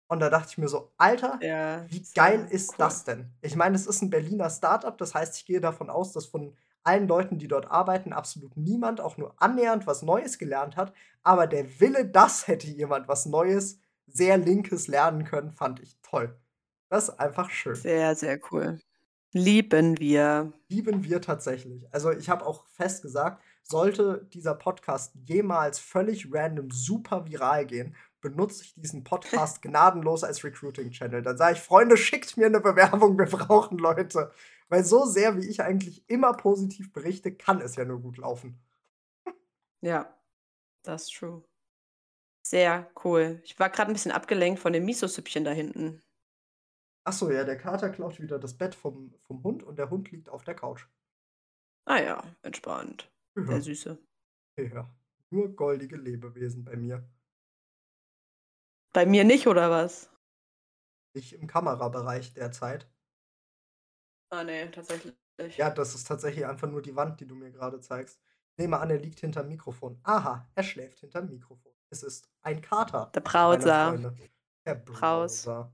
Und da dachte ich mir so: „Alter, Ja, wie geil sehr ist cool. das denn?“ Ich meine, es ist 'n Berliner Start-up, das heißt, ich gehe davon aus, dass von allen Leuten, die dort arbeiten, absolut niemand auch nur annähernd was Neues gelernt hat. Aber der Wille, dass hätte jemand was Neues, sehr Linkes lernen können, fand ich toll. Das ist einfach schön. Sehr, sehr cool. Lieben wir. Lieben wir tatsächlich. Also, ich habe auch fest gesagt, sollte dieser Podcast jemals völlig random super viral gehen, benutze ich diesen Podcast gnadenlos als Recruiting-Channel. Dann sage ich: „Freunde, schickt mir 'ne Bewerbung, wir brauchen Leute.“ Weil so sehr, wie ich eigentlich immer positiv berichte, kann es ja nur gut laufen. Ja, das ist true. Sehr cool. Ich war grad 'n bisschen abgelenkt von dem Miso-Süppchen da hinten. Ach so, ja, der Kater klaut wieder das Bett vom Hund und der Hund liegt auf der Couch. Ah ja, entspannt. Der Ja, Süße. ja. Nur goldige Lebewesen bei mir. Bei mir nicht, oder was? Ich im Kamerabereich derzeit. Ah ne, tatsächlich nicht. Ja, das ist tatsächlich einfach nur die Wand, die du mir gerade zeigst. Ich nehme an, er liegt hinterm Mikrofon. Aha, er schläft hinterm Mikrofon. Es ist ein Kater, Der meine Browser. Freunde. Der Braus. Browser.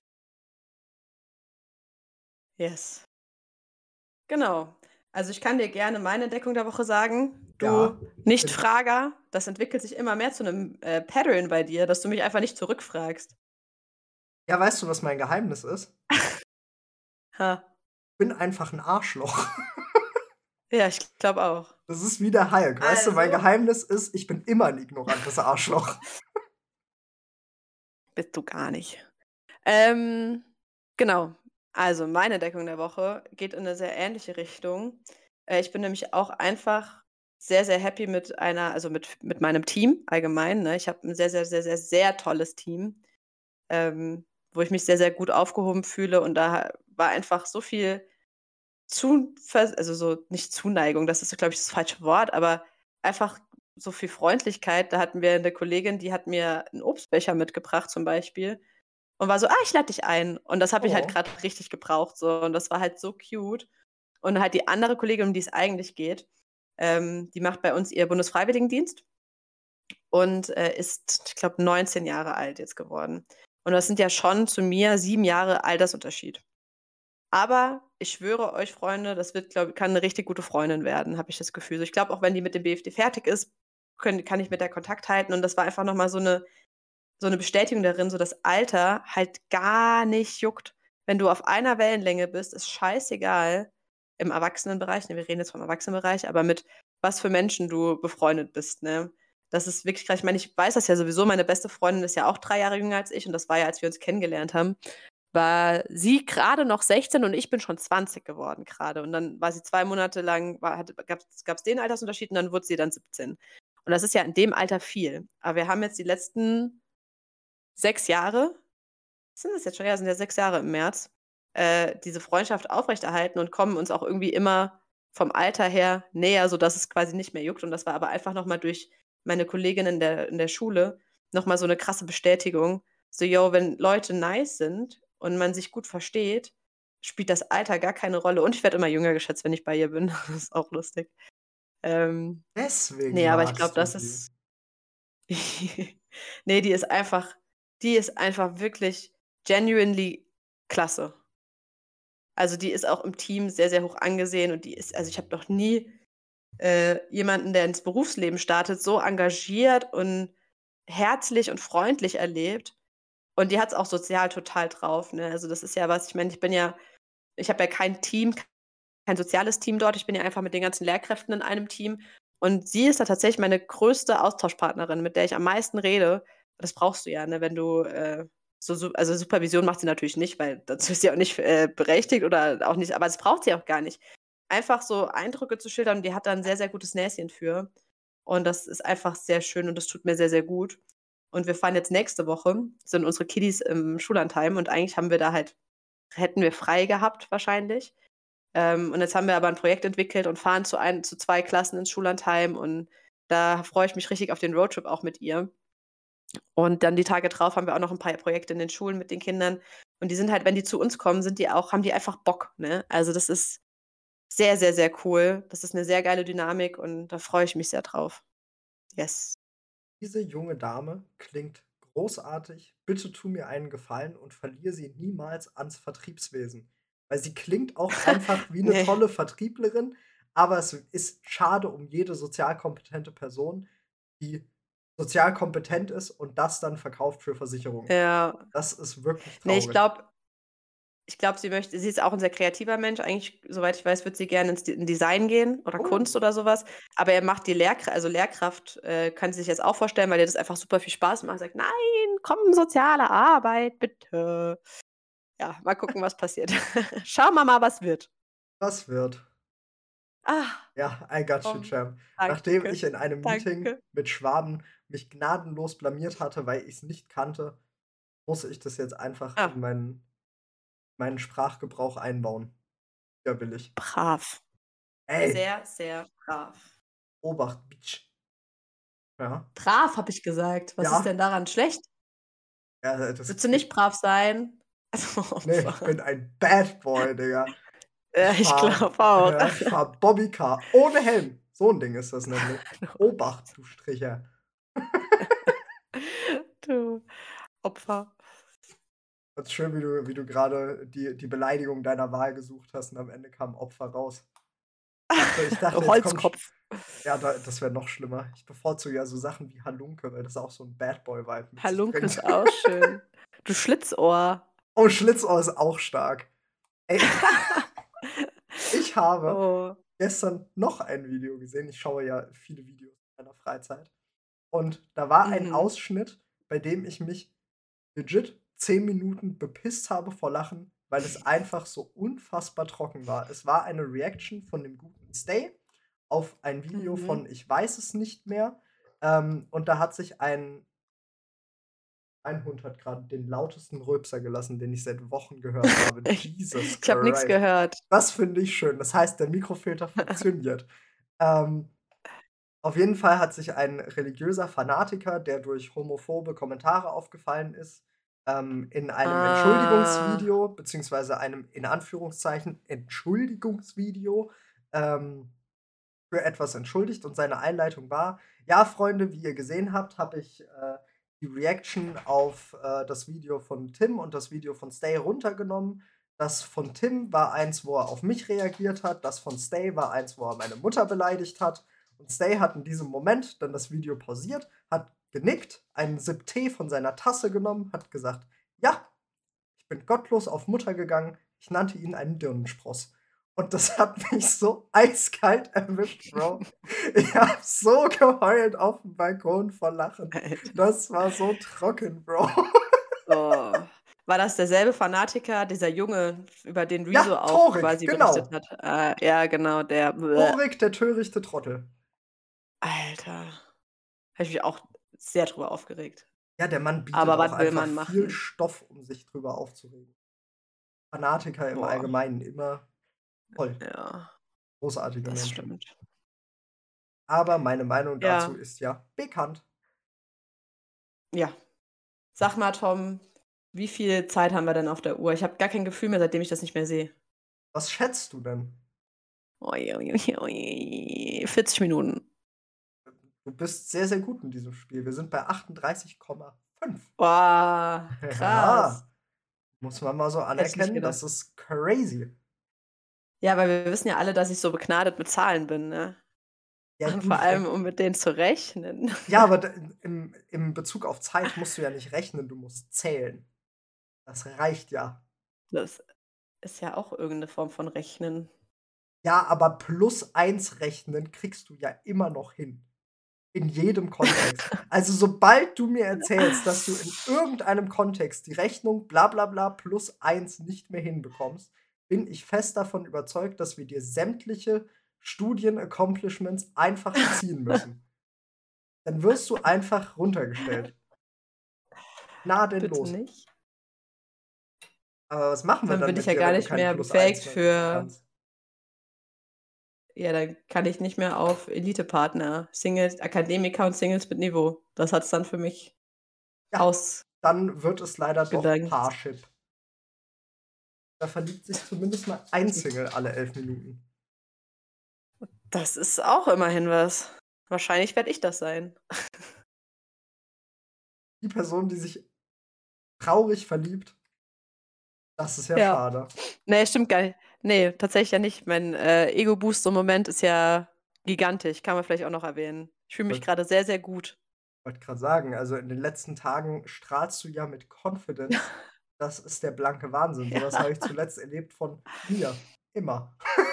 Yes. Genau. Also, ich kann dir gerne meine Entdeckung der Woche sagen. Ja, Du bin Nichtfrager, das entwickelt sich immer mehr zu 'nem, Pattern bei dir, dass du mich einfach nicht zurückfragst. ja, weißt du, was mein Geheimnis ist? Ha. Bin einfach 'n Arschloch. Ja, ich glaube auch. Das ist wie der Hulk, weißt du? Mein Also Geheimnis ist, ich bin immer 'n ignorantes Arschloch. bist du gar nicht. Ähm, genau. Also, meine Entdeckung der Woche geht in 'ne sehr ähnliche Richtung. Ich bin nämlich auch einfach sehr, sehr happy mit einer also, mit meinem Team allgemein, ne? Ich habe 'n sehr, sehr, sehr, sehr, sehr tolles Team, wo ich mich sehr, sehr gut aufgehoben fühle und da war einfach so viel also, so nicht Zuneigung, das ist, glaube ich, das falsche Wort, aber einfach so viel Freundlichkeit. Da hatten wir 'ne Kollegin, die hat mir 'n Obstbecher mitgebracht zum Beispiel und war so: „Ah, ich lade dich ein.“ Und das habe ich halt Oh, grad richtig gebraucht so und das war halt so cute. Und halt die andere Kollegin, um die es eigentlich geht, die macht bei uns ihr Bundesfreiwilligendienst und, ist, ich glaube, 19 Jahre alt jetzt geworden. Und das sind ja schon zu mir 7 Jahre Altersunterschied. Aber ich schwöre euch, Freunde, das wird, kann 'ne richtig gute Freundin werden, habe ich das Gefühl. So, ich glaube, auch wenn die mit dem BFD fertig ist, kann ich mit der Kontakt halten und das war einfach noch mal so 'ne Bestätigung darin, so das Alter halt gar nicht juckt. Wenn du auf einer Wellenlänge bist, ist scheißegal im Erwachsenenbereich, ne, wir reden jetzt vom Erwachsenenbereich, aber mit was für Menschen du befreundet bist, ne? Das ist wirklich krass. Ich meine, ich weiß das ja sowieso, meine beste Freundin ist ja auch 3 Jahre jünger als ich und das war ja, als wir uns kennengelernt haben, war sie grade noch 16 und ich bin schon 20 geworden grade. Und dann war sie 2 Monate lang gab's den Altersunterschied und dann wurde sie dann 17. Und das ist ja in dem Alter viel. Aber wir haben jetzt die letzten 6 Jahre sind es jetzt schon? Ja, sind ja 6 Jahre im März, diese Freundschaft aufrechterhalten und kommen uns auch irgendwie immer vom Alter her näher, sodass es quasi nicht mehr juckt. Und das war aber einfach noch mal durch meine Kollegin in der Schule noch mal so 'ne krasse Bestätigung. So: „Yo, wenn Leute nice sind und man sich gut versteht, spielt das Alter gar keine Rolle.“ Und ich werde immer jünger geschätzt, wenn ich bei ihr bin. Das ist auch lustig. Ähm, deswegen ne, aber ich glaube, magst du das sie. ist ne, die ist einfach wirklich genuinely klasse. Also, die ist auch im Team sehr, sehr hoch angesehen und die ist also, ich habe noch nie, jemanden, der ins Berufsleben startet, so engagiert und herzlich und freundlich erlebt. Und die hat's auch sozial total drauf, ne? Also, das ist ja was ich meine, ich habe ja kein Team, kein soziales Team dort. Ich bin ja einfach mit den ganzen Lehrkräften in einem Team. Und sie ist da tatsächlich meine größte Austauschpartnerin, mit der ich am meisten rede. Das brauchst du ja, ne, wenn du, also Supervision macht sie natürlich nicht, weil dazu ist sie auch nicht, berechtigt oder auch nicht aber das braucht sie auch gar nicht. Einfach so Eindrücke zu schildern, die hat da 'n sehr, sehr gutes Näschen für. Und das ist einfach sehr schön und das tut mir sehr, sehr gut. Und wir fahren jetzt nächste Woche sind unsere Kiddies im Schullandheim und eigentlich haben wir da halt hätten wir frei gehabt wahrscheinlich. Und jetzt haben wir aber 'n Projekt entwickelt und fahren zu 2 Klassen ins Schullandheim und da freue ich mich richtig auf den Roadtrip auch mit ihr. Und dann die Tage drauf haben wir auch noch 'n paar Projekte in den Schulen mit den Kindern. Und die sind halt wenn die zu uns kommen, haben die einfach Bock, ne? Also, das ist sehr, sehr, sehr cool. Das ist 'ne sehr geile Dynamik und da freue ich mich sehr drauf. Yes. Diese junge Dame klingt großartig. Bitte tu mir einen Gefallen und verliere sie niemals ans Vertriebswesen. Weil sie klingt auch einfach wie 'ne Ne. tolle Vertrieblerin, aber es ist schade um jede sozial kompetente Person, die sozial kompetent ist und das dann verkauft für Versicherungen. Ja. Das ist wirklich Ne, ich traurig. glaube sie ist auch 'n sehr kreativer Mensch. Eigentlich, soweit ich weiß, würde sie gerne in Design gehen oder Oh, Kunst oder so was. Aber er macht die Lehrkraft, kann sie sich jetzt auch vorstellen, weil ihr das einfach super viel Spaß macht. Er sagt: „Nein, komm, soziale Arbeit, bitte.“ Ja, mal gucken, was passiert. Schauen wir mal, was wird. das wird. Ah, Ja, I got you, Tom, Champ. Nachdem danke, ich in einem Meeting danke. mit Schwaben mich gnadenlos blamiert hatte, weil ich's nicht kannte, muss ich das jetzt einfach in Ah, meinen Sprachgebrauch einbauen. Ja, will ich. brav. Ey, Sehr, sehr brav. Obacht, Bitch. Ja. Brav, habe ich gesagt. Was ist Ja, denn daran schlecht? ja, das Willst du nicht geht brav sein? ne, ich Opfer. bin ein Bad Boy, Digga. Ja, ich glaube auch. Ich fahre Bobbycar ohne Helm. So 'n Ding ist das nämlich. Obacht, du Stricher. Du Opfer. Fand's schön, wie du grade die Beleidigung deiner Wahl gesucht hast und am Ende kam Opfer raus. Ich dachte, Du jetzt kommt sch Holzkopf. ja, das wäre noch schlimmer. Ich bevorzuge ja so Sachen wie Halunke, weil das auch so 'n Bad Boy Vibe mit sich Halunke bringt. ist auch schön. Du Schlitzohr. Oh, Schlitzohr ist auch stark. Ey, ich habe Oh. gestern noch ein Video gesehen. Ich schaue ja viele Videos in meiner Freizeit. Und da war ein Mhm. Ausschnitt, bei dem ich mich legit 10 Minuten bepisst habe vor Lachen, weil es einfach so unfassbar trocken war. Es war eine Reaction von dem guten Stay auf ein Video Mhm. von ich weiß es nicht mehr. Und da hat sich ein Hund hat gerade den lautesten Rülpser gelassen, den ich seit Wochen gehört habe. Ich Jesus ich habe nix Christ. gehört. Das finde ich schön. Das heißt, der Mikrofilter funktioniert. Ähm, auf jeden Fall hat sich ein religiöser Fanatiker, der durch homophobe Kommentare aufgefallen ist, in einem Ah. Entschuldigungsvideo beziehungsweise einem in Anführungszeichen Entschuldigungsvideo, ähm, für etwas entschuldigt und seine Einleitung war: „Ja, Freunde, wie ihr gesehen habt, habe ich, die Reaction auf, das Video von Tim und das Video von Stay runtergenommen. Das von Tim war eins, wo er auf mich reagiert hat. Das von Stay war eins, wo er meine Mutter beleidigt hat. Und Stay hat in diesem Moment dann das Video pausiert, hat genickt, einen Sip Tee von seiner Tasse genommen, hat gesagt: ‚Ja, ich bin gottlos auf Mutter gegangen. Ich nannte ihn einen Dirnenspross.‘ Und das hat mich so eiskalt erwischt, Bro. Ich habe so geheult auf dem Balkon vor Lachen. Alter. Das war so trocken, Bro. Oh. War das derselbe Fanatiker, dieser Junge, über den Rezo Ja, auch Torik, quasi berichtet genau. hat? Ja, genau, der Torik, der törichte Trottel. Alter, habe ich mich auch sehr drüber aufgeregt. Ja, der Mann bietet Aber auch was will einfach man viel machen? Stoff, um sich drüber aufzuregen. Fanatiker im Boah, Allgemeinen immer toll, ja, großartige das Menschen. stimmt. Aber meine Meinung dazu Ja, ist ja bekannt. ja. Sag mal, Tom, wie viel Zeit haben wir denn auf der Uhr? Ich habe gar kein Gefühl mehr, seitdem ich das nicht mehr sehe. Was schätzt du denn? Ui, ui, ui, ui. 40 Minuten. Du bist sehr, sehr gut in diesem Spiel. Wir sind bei 38,5. Boah, krass. Ja, muss man mal so Hätte ich nicht anerkennen, gedacht. das ist crazy. Ja, weil wir wissen ja alle, dass ich so begnadet mit Zahlen bin, ne? Ja Und vor gut, allem, um mit denen zu rechnen. ja, aber d im Bezug auf Zeit musst du ja nicht rechnen, du musst zählen. Das reicht ja. Das ist ja auch irgend 'ne Form von Rechnen. Ja, aber +1 rechnen kriegst du ja immer noch hin, in jedem Kontext. Also, sobald du mir erzählst, dass du in irgendeinem Kontext die Rechnung bla bla bla +1 nicht mehr hinbekommst, bin ich fest davon überzeugt, dass wir dir sämtliche Studien-Accomplishments einfach entziehen müssen. Dann wirst du einfach runtergestellt. Bitte Gnadenlos. nicht. Aber was machen wir Dann dann bin ich mit ja dir, gar wenn du nicht keine mehr +1 befähigt mehr rechnen für kannst? ja, dann kann ich nicht mehr auf Elite-Partner, Singles Akademiker und Singles mit Niveau. Das hat's dann für mich Ja, ausgedankt. dann wird es leider doch Parship. Da verliebt sich zumindest mal ein Single alle 11 Minuten. Das ist auch immerhin was. Wahrscheinlich werde ich das sein. die Person, die sich traurig verliebt, das ist ja Ja. schade. Ne, stimmt gar nicht. Ne, tatsächlich ja nicht. Mein, Ego-Boost im Moment ist ja gigantisch, kann man vielleicht auch noch erwähnen. Ich fühle mich Wollte grade sehr, sehr gut. wollte grad sagen, also, in den letzten Tagen strahlst du ja mit Confidence. Das ist der blanke Wahnsinn. So was Ja. habe ich zuletzt erlebt von mir. Immer.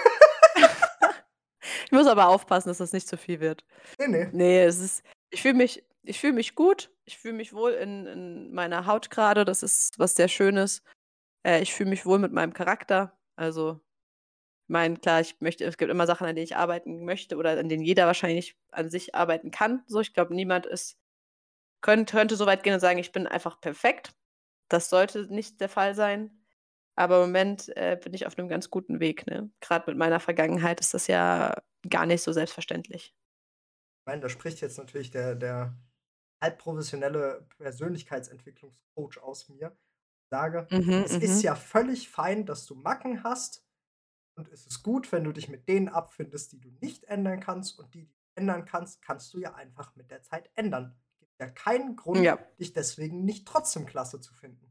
Ich muss aber aufpassen, dass das nicht zu viel wird. Ne, ne. Ne, es ist ich fühle mich gut. Ich fühle mich wohl in meiner Haut grade. Das ist was sehr Schönes. Ich fühle mich wohl mit meinem Charakter. Also, meine, klar, es gibt immer Sachen, an denen ich arbeiten möchte oder an denen jeder wahrscheinlich an sich arbeiten kann. So, ich glaube, niemand ist könnte so weit gehen und sagen: „Ich bin einfach perfekt.“ Das sollte nicht der Fall sein. Aber im Moment, bin ich auf 'nem ganz guten Weg, ne? Grad mit meiner Vergangenheit ist das ja gar nicht so selbstverständlich. Ich meine, da spricht jetzt natürlich der halbprofessionelle Persönlichkeitsentwicklungscoach aus mir. Sage: Mhm, „Es ist mhm. ja völlig fein, dass du Macken hast und es ist gut, wenn du dich mit denen abfindest, die du nicht ändern kannst und die du ändern kannst, kannst du ja einfach mit der Zeit ändern. Gibt ja keinen Grund, Ja. dich deswegen nicht trotzdem klasse zu finden.“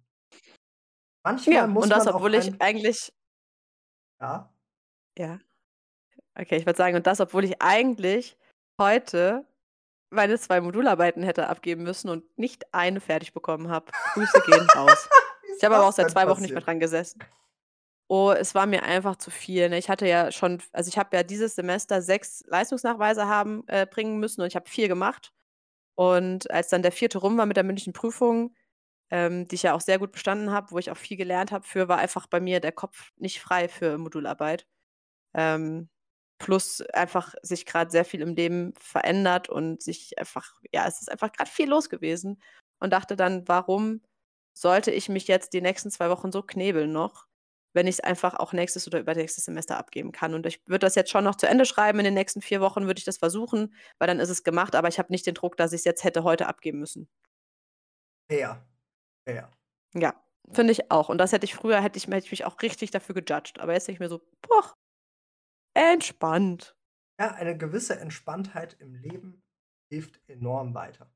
Manchmal Ja, und muss das, man auch obwohl ich ein eigentlich ja, ja, okay, ich würde sagen, und das, obwohl ich eigentlich heute meine 2 Modularbeiten hätte abgeben müssen und nicht eine fertig bekommen habe. Grüße gehen raus. wie Ich ist habe aber auch das seit denn 2 Wochen nicht mehr passiert? dran gesessen. Oh, es war mir einfach zu viel, ne? Ich hatte ja schon also, ich habe ja dieses Semester 6 Leistungsnachweise bringen müssen und ich habe 4 gemacht. Und als dann der vierte rum war mit der mündlichen Prüfung, die ich ja auch sehr gut bestanden habe, wo ich auch viel gelernt habe für, war einfach bei mir der Kopf nicht frei für Modularbeit. Ähm, plus einfach sich grad sehr viel im Leben verändert und sich einfach ja, es ist einfach grad viel los gewesen und dachte dann: „Warum sollte ich mich jetzt die nächsten 2 Wochen so knebeln noch, wenn ich's einfach auch nächstes oder übernächstes Semester abgeben kann?“ Und ich würde das jetzt schon noch zu Ende schreiben. In den nächsten 4 Wochen würde ich das versuchen, weil dann ist es gemacht, aber ich habe nicht den Druck, dass ich's jetzt hätte heute abgeben müssen. Fair, fair. Ja, finde ich auch. Und das hätte ich mich auch richtig dafür gejudged. Aber jetzt denke ich mir so: „Boah, entspannt.“ Ja, eine gewisse Entspanntheit im Leben hilft enorm weiter.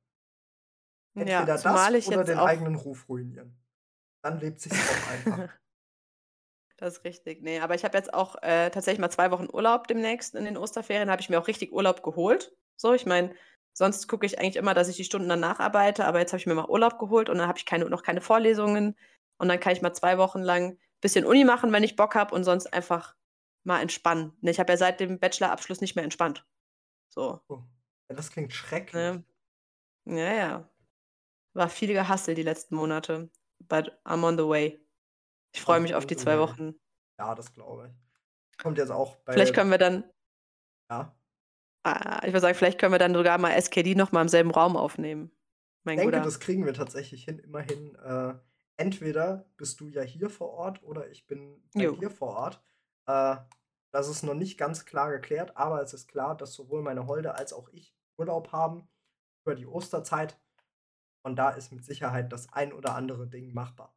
Ja, Entweder zumal das ich oder jetzt den auch eigenen Ruf ruinieren. Dann lebt sich's auch einfach. das ist richtig. Ne, aber ich habe jetzt auch, tatsächlich mal 2 Wochen Urlaub demnächst in den Osterferien, habe ich mir auch richtig Urlaub geholt. So, ich meine, sonst gucke ich eigentlich immer, dass ich die Stunden dann nacharbeite, aber jetzt habe ich mir mal Urlaub geholt und dann habe ich keine Vorlesungen und dann kann ich mal 2 Wochen lang bisschen Uni machen, wenn ich Bock habe und sonst einfach mal entspannen. Ne, ich habe ja seit dem Bachelorabschluss nicht mehr entspannt. So, Oh, ja, das klingt schrecklich. ne? Ja, ja. War viel Gehassel die letzten Monate, but I'm on the way. Ich freue I'm mich auf on die the 2 way. Wochen. Ja, das glaube ich. Kommt jetzt auch Vielleicht bei können wir dann ja. Ich würde sagen, vielleicht können wir dann sogar mal SKD noch mal im selben Raum aufnehmen, mein Denke, Guter. das kriegen wir tatsächlich hin. Immerhin, entweder bist du ja hier vor Ort oder ich bin bei Jo, dir vor Ort. Äh, das ist noch nicht ganz klar geklärt, aber es ist klar, dass sowohl meine Holde als auch ich Urlaub haben über die Osterzeit und da ist mit Sicherheit das ein oder andere Ding machbar.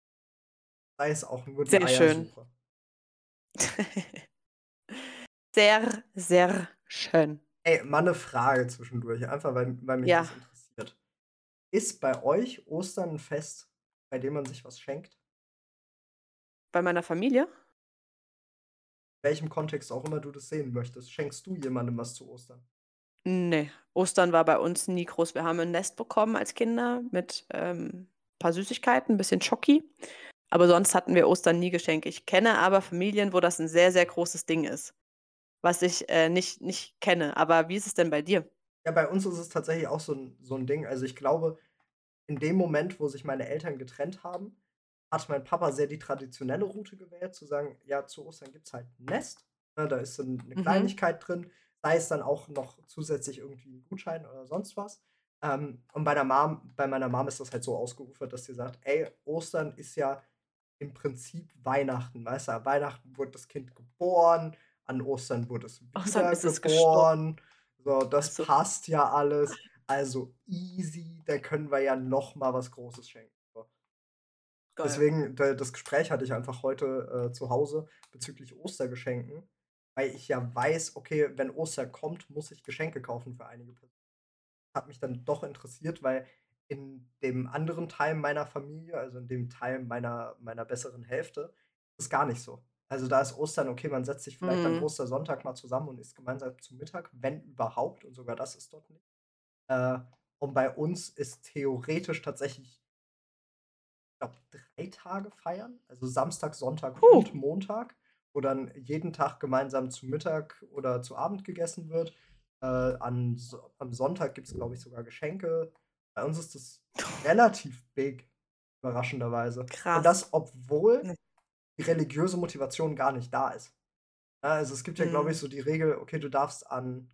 Sei es auch nur die sehr schön. Eiersuche. Sehr, sehr schön. Ey, mal 'ne Frage zwischendurch, einfach weil mich Ja, das interessiert. Ist bei euch Ostern 'n Fest, bei dem man sich was schenkt? bei meiner Familie? Welchem Kontext auch immer du das sehen möchtest. Schenkst du jemandem was zu Ostern? Ne, Ostern war bei uns nie groß. Wir haben 'n Nest bekommen als Kinder mit, paar Süßigkeiten, 'n bisschen Schoki, aber sonst hatten wir Ostern nie Geschenke. Ich kenne aber Familien, wo das 'n sehr, sehr großes Ding ist, was ich, nicht kenne. Aber wie ist es denn bei dir? Ja, bei uns ist es tatsächlich auch so 'n Ding. Also, ich glaube, in dem Moment, wo sich meine Eltern getrennt haben, hat mein Papa sehr die traditionelle Route gewählt, zu sagen: „Ja, zu Ostern gibt's halt 'n Nest, ne, da ist dann 'ne Mhm. Kleinigkeit drin“, sei es dann auch noch zusätzlich irgendwie 'n Gutschein oder sonst was. Und bei meiner Mom ist das halt so ausgeufert, dass sie sagt: „Ey, Ostern ist ja im Prinzip Weihnachten, weißt du? An Weihnachten wurde das Kind geboren, an Ostern wurde es Außerdem ist es gestorben. wiedergeboren. So, Ach das so, passt ja alles. Also easy, da können wir ja noch mal was Großes schenken. So. geil. Deswegen, das Gespräch hatte ich einfach heute, zu Hause bezüglich Ostergeschenken, weil ich ja weiß, okay, wenn Ostern kommt, muss ich Geschenke kaufen für einige Personen. Hat mich dann doch interessiert, weil in dem anderen Teil meiner Familie, also in dem Teil meiner besseren Hälfte, ist gar nicht so. Also, da ist Ostern okay, man setzt sich vielleicht am Mhm. Ostersonntag mal zusammen und isst gemeinsam zu Mittag, wenn überhaupt, und sogar das ist dort nicht. Äh, und bei uns ist theoretisch tatsächlich, ich glaube, 3 Tage feiern, also Samstag, Sonntag Puh. und Montag, wo dann jeden Tag gemeinsam zu Mittag oder zu Abend gegessen wird. Am Sonntag gibt es, glaube ich, sogar Geschenke. Bei uns ist das relativ big, überraschenderweise. Und Krass. das, obwohl Ne. die religiöse Motivation gar nicht da ist. Ja, also, es gibt ja, glaube ich, Mhm. so die Regel, okay, du darfst an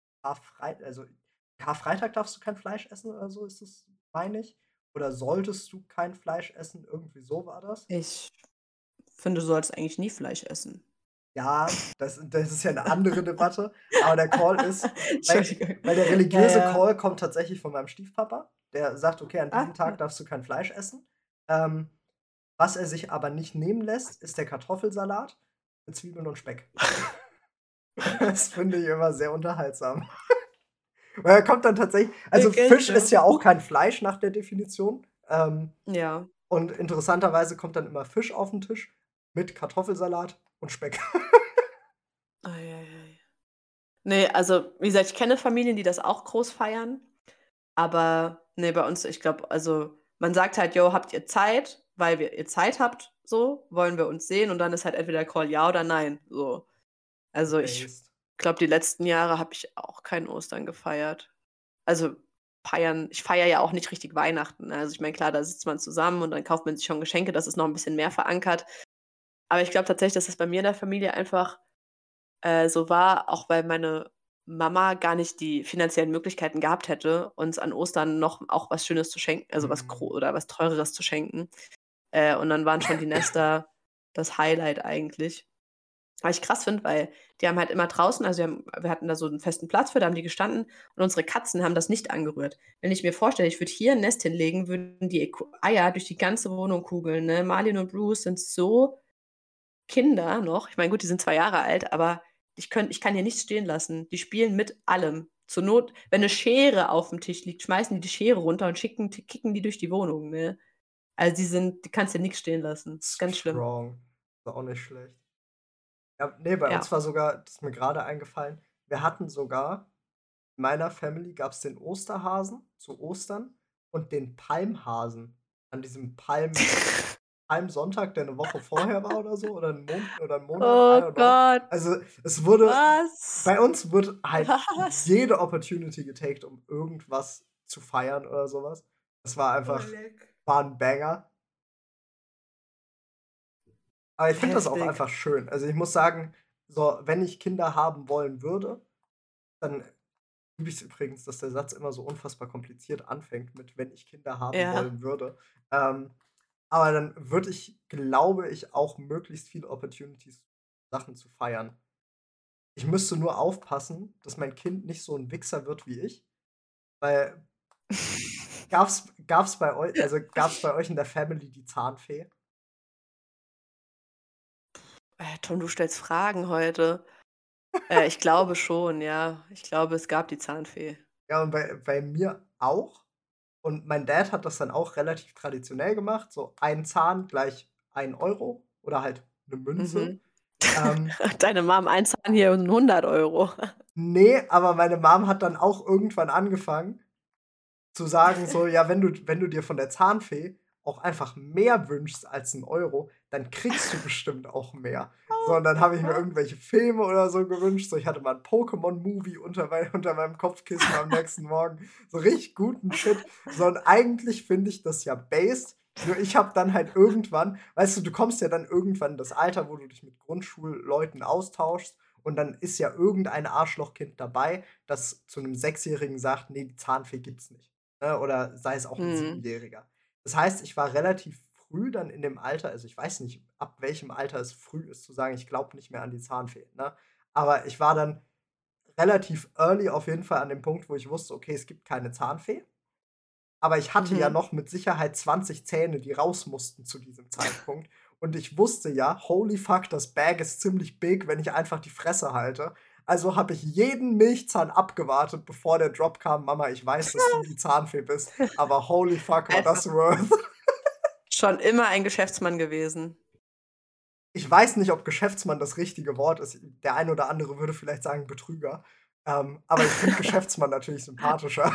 Karfreitag darfst du kein Fleisch essen oder so, ist das, meine ich. Oder solltest du kein Fleisch essen, irgendwie so war das. Ich finde, du sollst eigentlich nie Fleisch essen. Ja, das ist ja eine andere Debatte, aber der Call ist, Entschuldigung. weil der Ja, religiöse ja. Call kommt tatsächlich von meinem Stiefpapa. Der sagt: „Okay, an diesem Ah, Tag ja. darfst du kein Fleisch essen.“ Ähm, was er sich aber nicht nehmen lässt, ist der Kartoffelsalat mit Zwiebeln und Speck. Das finde ich immer sehr unterhaltsam. Weil er kommt dann tatsächlich, also, Wirklich, Fisch ja. ist ja auch kein Fleisch nach der Definition. Ja. Und interessanterweise kommt dann immer Fisch auf 'n Tisch mit Kartoffelsalat und Speck. Ei, ei, ei. Ne, also, wie gesagt, ich kenne Familien, die das auch groß feiern, aber ne, bei uns ich glaube also, man sagt halt: „Jo, habt ihr Zeit? Weil ihr Zeit habt, so, wollen wir uns sehen?“ Und dann ist halt entweder Call ja oder nein, so. Also, ich Based. glaube, die letzten Jahre habe ich auch kein Ostern gefeiert. Also, feiern ich feiere ja auch nicht richtig Weihnachten, ne? Also, ich meine, klar, da sitzt man zusammen und dann kauft man sich schon Geschenke, das ist noch 'n bisschen mehr verankert. Aber ich glaube tatsächlich, dass das bei mir in der Familie einfach, so war, auch weil meine Mama gar nicht die finanziellen Möglichkeiten gehabt hätte, uns an Ostern noch auch was Schönes zu schenken, also was gro Mhm. oder was Teureres zu schenken. Und dann waren schon die Nester das Highlight eigentlich. Was ich krass finde, weil die haben halt immer draußen also wir hatten da so 'n festen Platz für, da haben die gestanden und unsere Katzen haben das nicht angerührt. Wenn ich mir vorstelle, ich würde hier 'n Nest hinlegen, würden die Eier durch die ganze Wohnung kugeln, ne? Marlin und Bruce sind so Kinder noch. Ich meine, gut, die sind 2 Jahre alt, aber ich kann hier nichts stehen lassen. Die spielen mit allem. Zur Not, wenn 'ne Schere aufm Tisch liegt, schmeißen die Schere runter und kicken die durch die Wohnung, ne? Also, die kannst hier nix stehen lassen. Ist ganz schlimm. Strong. Ist auch nicht schlecht. Ja, ne, bei uns Ja. war sogar, das ist mir grade eingefallen, wir hatten sogar, in meiner Family gab's den Osterhasen zu Ostern und den Palmhasen an diesem Palmsonntag, der 'ne Woche vorher war oder so, oder 'n Monat, I Oh don't know. Gott, Also, es wurde was? bei uns wird halt Was? jede Opportunity getaked, um irgendwas zu feiern oder so was. Das war Oh, einfach, leck. war 'n Banger. Aber ich finde das auch Heftig. einfach schön. Also, ich muss sagen, so, wenn ich Kinder haben wollen würde, dann liebe ich's übrigens, dass der Satz immer so unfassbar kompliziert anfängt mit: „Wenn ich Kinder haben Ja. wollen würde.“ Ähm, aber dann würde ich, glaube ich, auch möglichst viele Opportunities, Sachen zu feiern. Ich müsste nur aufpassen, dass mein Kind nicht so 'n Wichser wird wie ich, weil gab's bei euch in der Family die Zahnfee? Tom, du stellst Fragen heute. Ich glaube schon, ja. Ich glaube, es gab die Zahnfee. Ja, und bei mir auch. Und mein Dad hat das dann auch relativ traditionell gemacht, so ein Zahn gleich 1 € oder halt 'ne Münze. Mhm. Ähm, Deine Mom, ein Zahn hier und 100 €. ne, aber meine Mom hat dann auch irgendwann angefangen zu sagen so: „Ja, wenn du dir von der Zahnfee auch einfach mehr wünschst als 1 €, dann kriegst du bestimmt auch mehr.“ So, Oh und dann habe ich mir Gott. irgendwelche Filme oder so gewünscht. So, ich hatte mal 'n Pokémon-Movie unter meinem Kopfkissen am nächsten Morgen. So richtig guten Shit. So, und eigentlich finde ich das ja based, nur ich habe dann halt irgendwann, weißt du, du kommst ja dann irgendwann in das Alter, wo du dich mit Grundschulleuten austauschst, und dann ist ja irgendein Arschlochkind dabei, das zu 'nem Sechsjährigen sagt: „Ne, die Zahnfee gibt's nicht.“ Ne, oder sei es auch 'n Mhm. Siebenjähriger. Das heißt, ich war relativ früh dann in dem Alter, also, ich weiß nicht, ab welchem Alter es früh ist zu sagen: „Ich glaube nicht mehr an die Zahnfee“, ne? Aber ich war dann relativ early auf jeden Fall an dem Punkt, wo ich wusste: „Okay, es gibt keine Zahnfee.“ Aber ich hatte ja Mhm. noch mit Sicherheit 20 Zähne, die raus mussten zu diesem Zeitpunkt. Und ich wusste ja: „Holy fuck, das Bag ist ziemlich big, wenn ich einfach die Fresse halte.“ Also habe ich jeden Milchzahn abgewartet, bevor der Drop kam. Mama, ich weiß, dass du die Zahnfee bist, aber holy fuck, war Einfach das worth. schon immer ein Geschäftsmann gewesen. Ich weiß nicht, ob Geschäftsmann das richtige Wort ist. Der ein oder andere würde vielleicht sagen Betrüger. Aber ich finde Geschäftsmann natürlich sympathischer.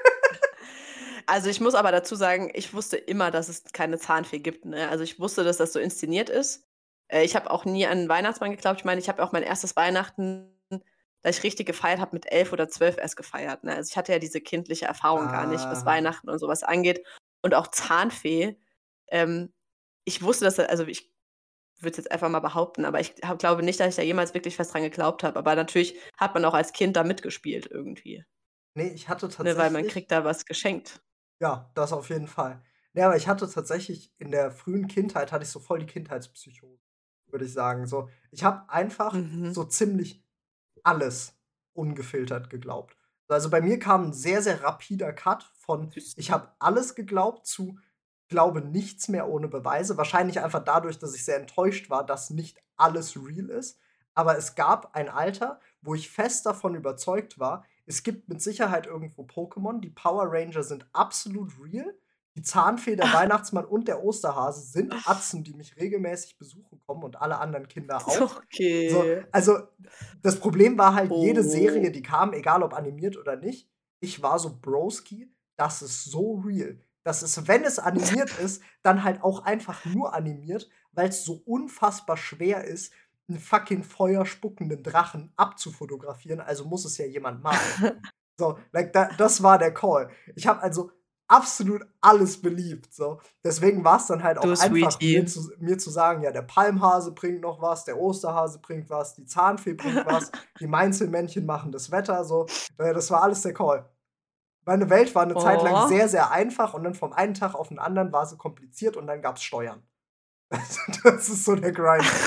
Also, ich muss aber dazu sagen, ich wusste immer, dass es keine Zahnfee gibt, ne? Also, ich wusste, dass das so inszeniert ist. Ich habe auch nie an 'n Weihnachtsmann geglaubt. Ich meine, ich habe auch mein erstes Weihnachten, das ich richtig gefeiert habe, mit 11 oder 12 erst gefeiert, ne? Also, ich hatte ja diese kindliche Erfahrung gar nicht, was Ah. Weihnachten und so was angeht. Und auch Zahnfee, ähm, ich wusste, dass also, ich würde es jetzt einfach mal behaupten, aber ich glaube nicht, dass ich da jemals wirklich fest dran geglaubt habe. Aber natürlich hat man auch als Kind da mitgespielt irgendwie, Ne, ich hatte ne, weil man tatsächlich kriegt da was geschenkt. ja, das auf jeden Fall. Ne, aber ich hatte tatsächlich in der frühen Kindheit hatte ich so voll die Kindheitspsychose, würde ich sagen. So, ich habe einfach Mhm. so ziemlich alles ungefiltert geglaubt. Also, bei mir kam 'n sehr, sehr rapider Cut von Süß. ich habe alles geglaubt zu glaube nichts mehr ohne Beweise. Wahrscheinlich einfach dadurch, dass ich sehr enttäuscht war, dass nicht alles real ist. Aber es gab ein Alter, wo ich fest davon überzeugt war, es gibt mit Sicherheit irgendwo Pokémon. Die Power Ranger sind absolut real. Die Zahnfee, der Weihnachtsmann und der Osterhase sind Atzen, die mich regelmäßig besuchen kommen und alle anderen Kinder auch. So, Okay. also das Problem war halt, jede Serie, Oh. die kam, egal ob animiert oder nicht, ich war so: „Broski, das ist so real.“ Das ist, wenn es animiert ist, dann halt auch einfach nur animiert, weil es so unfassbar schwer ist, 'n fucking feuerspuckenden Drachen abzufotografieren, also muss es ja jemand malen. So, like das war der Call. Ich habe also absolut alles beliebt, so. Deswegen war's dann halt auch Du einfach, Sweetie. mir zu sagen: „Ja, der Palmhase bringt noch was, der Osterhase bringt was, die Zahnfee bringt was, die Mainzelmännchen machen das Wetter“, so. Das war alles der Call. Meine Welt war 'ne Zeit lang Oh. sehr, sehr einfach und dann vom einen Tag auf 'n anderen war sie kompliziert und dann gab's Steuern. Das ist so der Grind.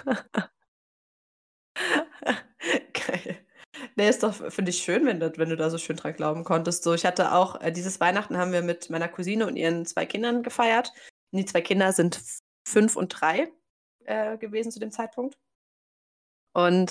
Geil. Ne, ist doch finde ich schön, wenn du da so schön dran glauben konntest. So, ich hatte auch dieses Weihnachten haben wir mit meiner Cousine und ihren 2 Kindern gefeiert. Und die 2 Kinder sind 5 und 3 gewesen zu dem Zeitpunkt. Und,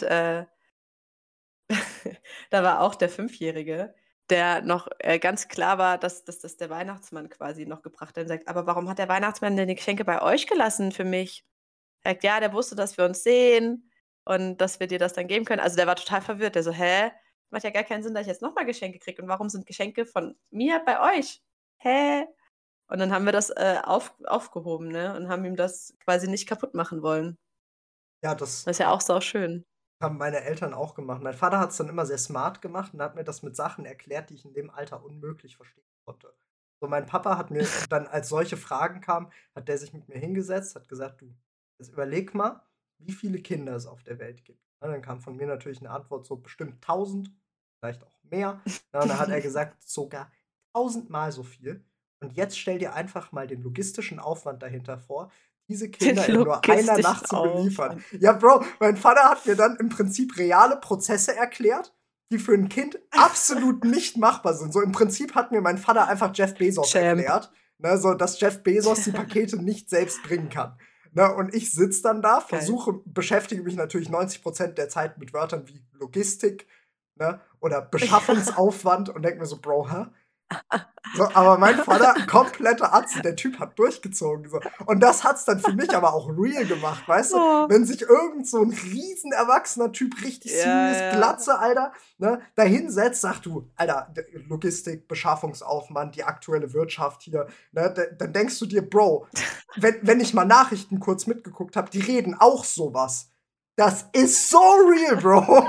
da war auch der Fünfjährige, der noch, ganz klar war, dass das der Weihnachtsmann quasi noch gebracht hat und sagt: „Aber warum hat der Weihnachtsmann denn die Geschenke bei euch gelassen für mich?“ Sagt: „Ja, der wusste, dass wir uns sehen und dass wir dir das dann geben können.“ Also, der war total verwirrt. Der so: „Hä? Macht ja gar keinen Sinn, dass ich jetzt noch mal Geschenke kriege. Und warum sind Geschenke von mir bei euch? Hä?“ Und dann haben wir das, aufgehoben, ne, und haben ihm das quasi nicht kaputt machen wollen. Ja, das Das ist ja auch sauschön. haben meine Eltern auch gemacht. Mein Vater hat's dann immer sehr smart gemacht und hat mir das mit Sachen erklärt, die ich in dem Alter unmöglich verstehen konnte. So, mein Papa hat mir dann, als solche Fragen kamen, hat der sich mit mir hingesetzt, hat gesagt: „Du, jetzt überleg mal, wie viele Kinder es auf der Welt gibt.“ Ne, dann kam von mir natürlich 'ne Antwort, so bestimmt 1.000, vielleicht auch mehr. Ne, und dann hat er gesagt: „Sogar 1.000-mal so viel. Und jetzt stell dir einfach mal den logistischen Aufwand dahinter vor, diese Den Kinder in nur einer logistischen Nacht zu beliefern.“ Aufwand. Ja, Bro, mein Vater hat mir dann im Prinzip reale Prozesse erklärt, die für 'n Kind absolut nicht machbar sind. So im Prinzip hat mir mein Vater einfach Jeff Bezos Champ. erklärt, ne, so dass Jeff Bezos die Pakete nicht selbst bringen kann. Ne, und ich sitze dann da, Geil. beschäftige mich natürlich 90% der Zeit mit Wörtern wie Logistik, ne, oder Ja. Beschaffungsaufwand und denke mir so: „Bro, hä?“ So, aber mein Vater, kompletter Atze, der Typ hat durchgezogen, so. Und das hat's dann für mich aber auch real gemacht, weißt du? Oh. Wenn sich irgend so 'n riesen erwachsener Typ, richtig Ja, serious, ja. Glatze, Alter, ne, da hinsetzt, sagt: „Du, Alter, d Logistik, Beschaffungsaufwand, die aktuelle Wirtschaft hier“, ne? Dann denkst du dir: „Bro, wenn ich mal Nachrichten kurz mitgeguckt habe, die reden auch so was. Das ist so real, Bro.“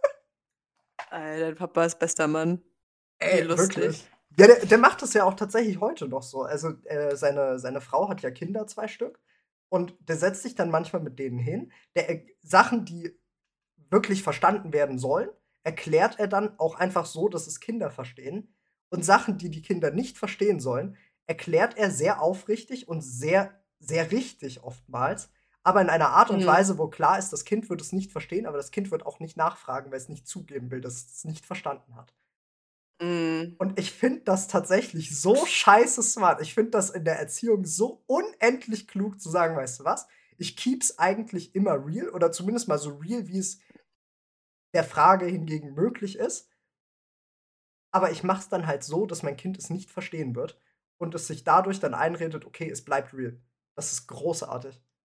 Dein Papa ist bester Mann. Wie Ey, wirklich. lustig. Ja, der macht das ja auch tatsächlich heute noch so. Also, seine Frau hat ja Kinder, 2 Stück, und der setzt sich dann manchmal mit denen hin. Sachen, die wirklich verstanden werden sollen, erklärt er dann auch einfach so, dass es Kinder verstehen. Und Sachen, die die Kinder nicht verstehen sollen, erklärt er sehr aufrichtig und sehr, sehr richtig oftmals, aber in einer Art und Mhm. Weise, wo klar ist, das Kind wird es nicht verstehen, aber das Kind wird auch nicht nachfragen, weil es nicht zugeben will, dass es nicht verstanden hat. Mhm. Und ich finde das tatsächlich so scheiße smart. Ich finde das in der Erziehung so unendlich klug zu sagen: „Weißt du was? Ich keeps eigentlich immer real oder zumindest mal so real, wie es der Frage hingegen möglich ist. Aber ich mache es dann halt so, dass mein Kind es nicht verstehen wird und es sich dadurch dann einredet: „Okay, es bleibt real.“ Das ist großartig.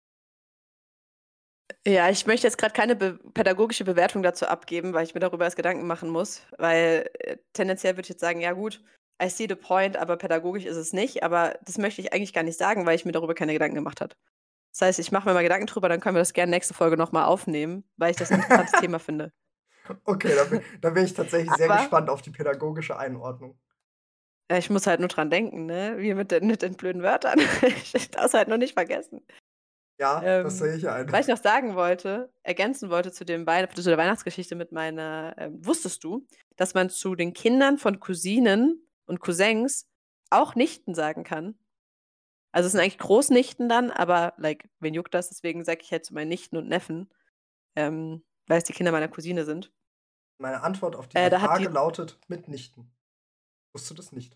Ja, ich möchte jetzt gerade keine pädagogische Bewertung dazu abgeben, weil ich mir darüber erst Gedanken machen muss, weil, tendenziell würde ich jetzt sagen: „Ja gut, I see the point, aber pädagogisch ist es nicht.“ Aber das möchte ich eigentlich gar nicht sagen, weil ich mir darüber keine Gedanken gemacht habe. Das heißt, ich mache mir mal Gedanken drüber, dann können wir das gerne nächste Folge noch mal aufnehmen, weil ich das 'n interessantes Thema finde. Okay, da bin ich tatsächlich sehr Aber, gespannt auf die pädagogische Einordnung. ich muss halt nur dran denken, ne, wie mit den blöden Wörtern. Ich darf's halt nur nicht vergessen. Ja, das sehe ich ein. Was ich noch sagen wollte ergänzen wollte zu der Weihnachtsgeschichte mit meiner wusstest du, dass man zu den Kindern von Cousinen und Cousins auch Nichten sagen kann? Also, es sind eigentlich Großnichten dann, aber, like, wen juckt das? Deswegen sage ich halt zu meinen Nichten und Neffen, weil es die Kinder meiner Cousine sind. Meine Antwort auf diese Da hat Frage die lautet: mitnichten. Wusstest du das nicht?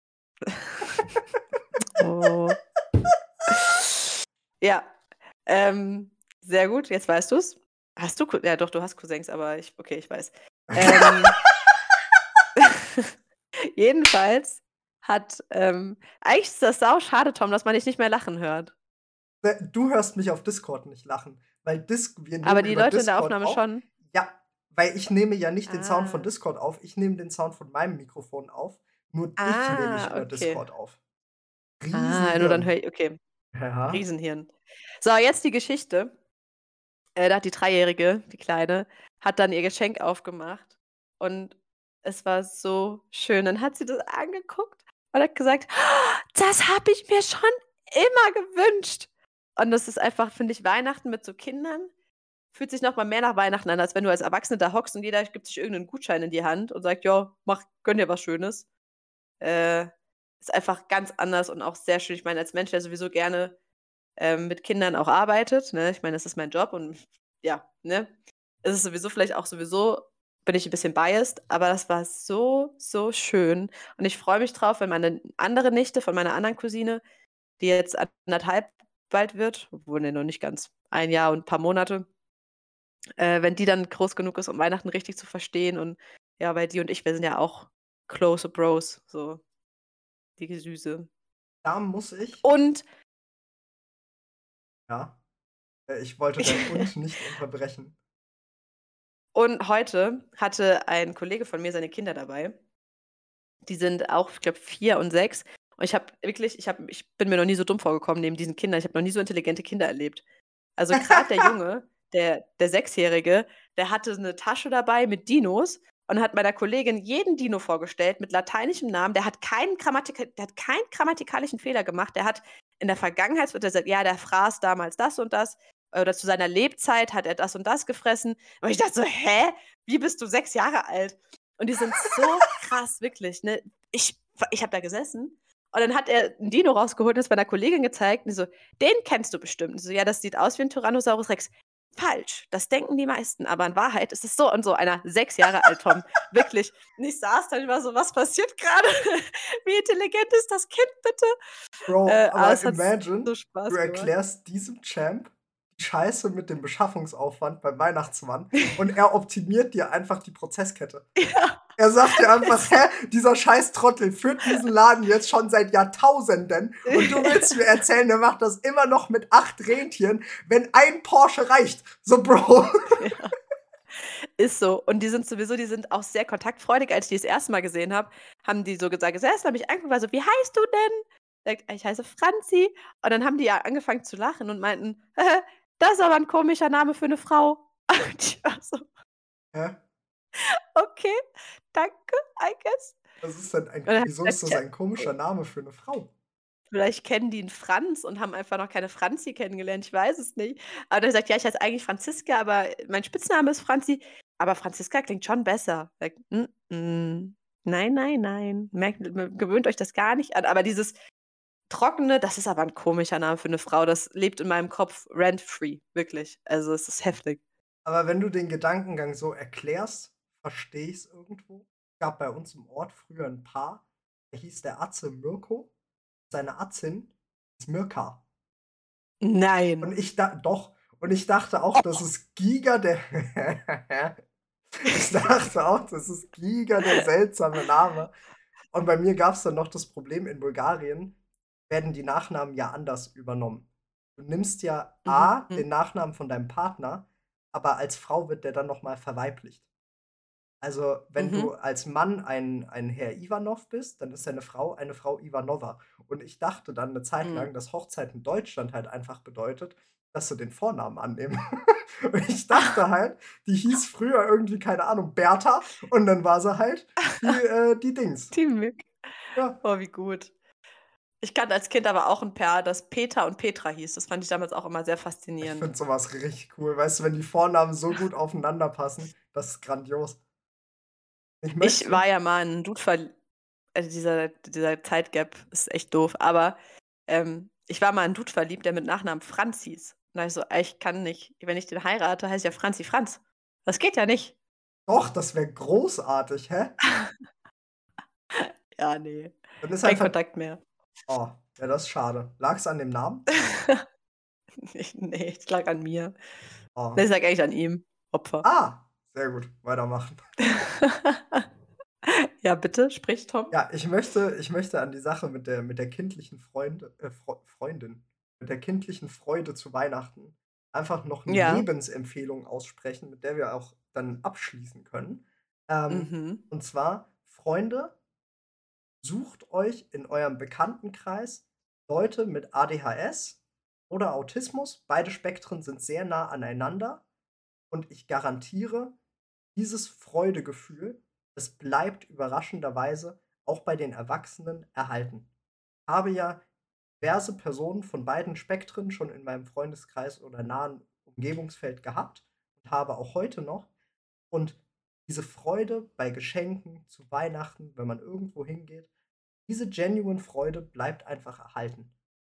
oh. Ja, sehr gut, jetzt weißt du's. Hast du ja doch, du hast Cousins, aber okay, ich weiß. Ähm Jedenfalls eigentlich ist das sauschade, Tom, dass man dich nicht mehr lachen hört. Du hörst mich auf Discord nicht lachen, weil wir Aber nehmen die über Leute in der Discord Aufnahme auf. schon. Ja, weil ich nehme ja nicht den Sound von Ah. Discord auf, ich nehme den Sound von meinem Mikrofon auf. Nur dich nehme ich über Okay. Discord auf. Nur dann Riesenhirn. höre ich okay, Ja. Riesenhirn. So, jetzt die Geschichte. Da hat die Dreijährige, die Kleine, hat dann ihr Geschenk aufgemacht und es war so schön. Dann hat sie das angeguckt und hat gesagt: „Oh, das habe ich mir schon immer gewünscht.“ Und das ist einfach, finde ich, Weihnachten mit so Kindern fühlt sich noch mal mehr nach Weihnachten an, als wenn du als Erwachsene da hockst und jeder gibt sich irgend 'nen Gutschein in die Hand und sagt: „Ja, gönn dir was Schönes.“ Äh, Ist einfach ganz anders und auch sehr schön. Ich meine, als Mensch, der sowieso gerne, mit Kindern auch arbeitet, ne? Ich meine, das ist mein Job und ja, ne? Ist es sowieso bin ich 'n bisschen biased, aber das war so, so schön und ich freue mich drauf, wenn meine andere Nichte von meiner anderen Cousine, die jetzt 1,5 bald wird, obwohl, ne, noch nicht ganz, 1 Jahr und 'n paar Monate, wenn die dann groß genug ist, um Weihnachten richtig zu verstehen und ja, weil die und ich, wir sind ja auch close Bros, so, die Süße. Da muss ich Und ja, ich wollte dein „und“ nicht unterbrechen. und heute hatte ein Kollege von mir seine Kinder dabei. Die sind auch, ich glaube, 4 und 6. Und ich bin mir noch nie so dumm vorgekommen neben diesen Kindern. Ich habe noch nie so intelligente Kinder erlebt. Also, grad der Junge, der Sechsjährige, der hatte 'ne Tasche dabei mit Dinos und hat meiner Kollegin jeden Dino vorgestellt mit lateinischem Namen. Der hat keinen grammatikalischen Fehler gemacht. Der hat in der Vergangenheit wird er gesagt: „Ja, der fraß damals das und das, oder zu seiner Lebzeit hat er das und das gefressen.“ Und ich dachte so: „Hä? Wie bist du 6 Jahre alt?“ Und die sind so krass, wirklich, ne? Ich habe da gesessen und dann hat er 'n Dino rausgeholt und das meiner Kollegin gezeigt und die so: „Den kennst du bestimmt.“ Und ich so: „Ja, das sieht aus wie 'n Tyrannosaurus Rex.“ Falsch, das denken die meisten, aber in Wahrheit ist es so und so. Einer 6 Jahre alt, Tom, wirklich. Und ich saß da und ich war so: „Was passiert grade? Wie intelligent ist das Kind bitte?“ Bro, Aber aber es hat imagine, so du Spaß gemacht. erklärst diesem Champ die Scheiße mit dem Beschaffungsaufwand beim Weihnachtsmann und er optimiert dir einfach die Prozesskette. Ja, Er sagt dir einfach: ist so. „Hä, dieser Scheiß-Trottel führt diesen Laden jetzt schon seit Jahrtausenden und du willst mir erzählen, der macht das immer noch mit 8 Rentieren, wenn ein Porsche reicht.“ So, Bro. Ja. Ist so. Und die sind auch sehr kontaktfreudig. Als ich die das erste Mal gesehen habe, haben die so gesagt das erste Mal mich angeguckt, war so: „Wie heißt du denn?“ Sagt: „Ich heiße Franzi.“ Und dann haben die ja angefangen zu lachen und meinten: „Das ist aber 'n komischer Name für 'ne Frau.“ Und ich war so: Hä? „Okay, danke, I guess.“ Was ist denn Und dann habe ich wieso gesagt, ist das ein komischer Name für 'ne Frau? vielleicht kennen die 'n Franz und haben einfach noch keine Franzi kennengelernt, ich weiß es nicht. Aber der sagt: „Ja, ich heiße eigentlich Franziska, aber mein Spitzname ist Franzi, aber Franziska klingt schon besser.“ Sage: „Mm-mm. Nein, nein, nein. Gewöhnt euch das gar nicht an.“ Aber dieses Trockene, das ist aber 'n komischer Name für 'ne Frau, das lebt in meinem Kopf rent free, wirklich. Also, es ist heftig. Aber wenn du den Gedankengang so erklärst, verstehe ich's irgendwo. Gab bei uns im Ort früher 'n Paar, da hieß der Atze Mirko, seine Atzin ist Mirka. Nein. Und ich dachte auch, das ist Giga der Ich dachte auch, das ist giga der seltsame Name. Und bei mir gab es dann noch das Problem, in Bulgarien werden die Nachnamen ja anders übernommen. Du nimmst ja A, Mhm. den Nachnamen von deinem Partner, aber als Frau wird der dann noch mal verweiblicht. Also, wenn du Mhm. als Mann ein Herr Ivanov bist, dann ist deine Frau eine Frau Ivanova. Und ich dachte dann eine Zeit Mhm. lang, dass Hochzeit in Deutschland halt einfach bedeutet, dass sie den Vornamen annehmen. Und ich dachte halt, die hieß früher irgendwie, keine Ahnung, Bertha und dann war sie halt die Dings. Teamwork. Ja, Oh, wie gut. Ich kannte als Kind aber auch 'n Paar, das Peter und Petra hieß. Das fand ich damals auch immer sehr ich faszinierend. finde sowas richtig cool. Weißt du, wenn die Vornamen so gut aufeinander passen, das ist grandios. Ich Ich möchte war ja mal in 'n Dude also dieser Zeitgap ist echt doof, aber, ich war mal in 'n Dude verliebt, der mit Nachnamen Franz hieß. Und da war ich so: „Ey, ich kann nicht, wenn ich den heirate, heiße ich ja Franzi Franz. Das geht ja nicht." doch, das wäre großartig, hä? Ja, ne, Dann ist kein einfach Kontakt mehr. oh, ja, das ist schade. Lag's an dem Namen? Ne, es lag an mir. Ne, Oh. es lag eigentlich an ihm. Opfer. Ah, sehr gut, weitermachen. Ja, bitte, sprich, Tom. Ja, ich möchte an die Sache mit der kindlichen Freundin mit der kindlichen Freude zu Weihnachten einfach noch 'ne Ja. Lebensempfehlung aussprechen, mit der wir auch dann abschließen können. Ähm, Mhm. und zwar: Freunde, sucht euch in eurem Bekanntenkreis Leute mit ADHS oder Autismus. Beide Spektren sind sehr nah aneinander und ich garantiere, dieses Freudegefühl, es bleibt überraschenderweise auch bei den Erwachsenen erhalten. Habe ja diverse Personen von beiden Spektren schon in meinem Freundeskreis oder nahen Umgebungsfeld gehabt und habe auch heute noch. Und diese Freude bei Geschenken zu Weihnachten, wenn man irgendwo hingeht, diese genuine Freude bleibt einfach erhalten.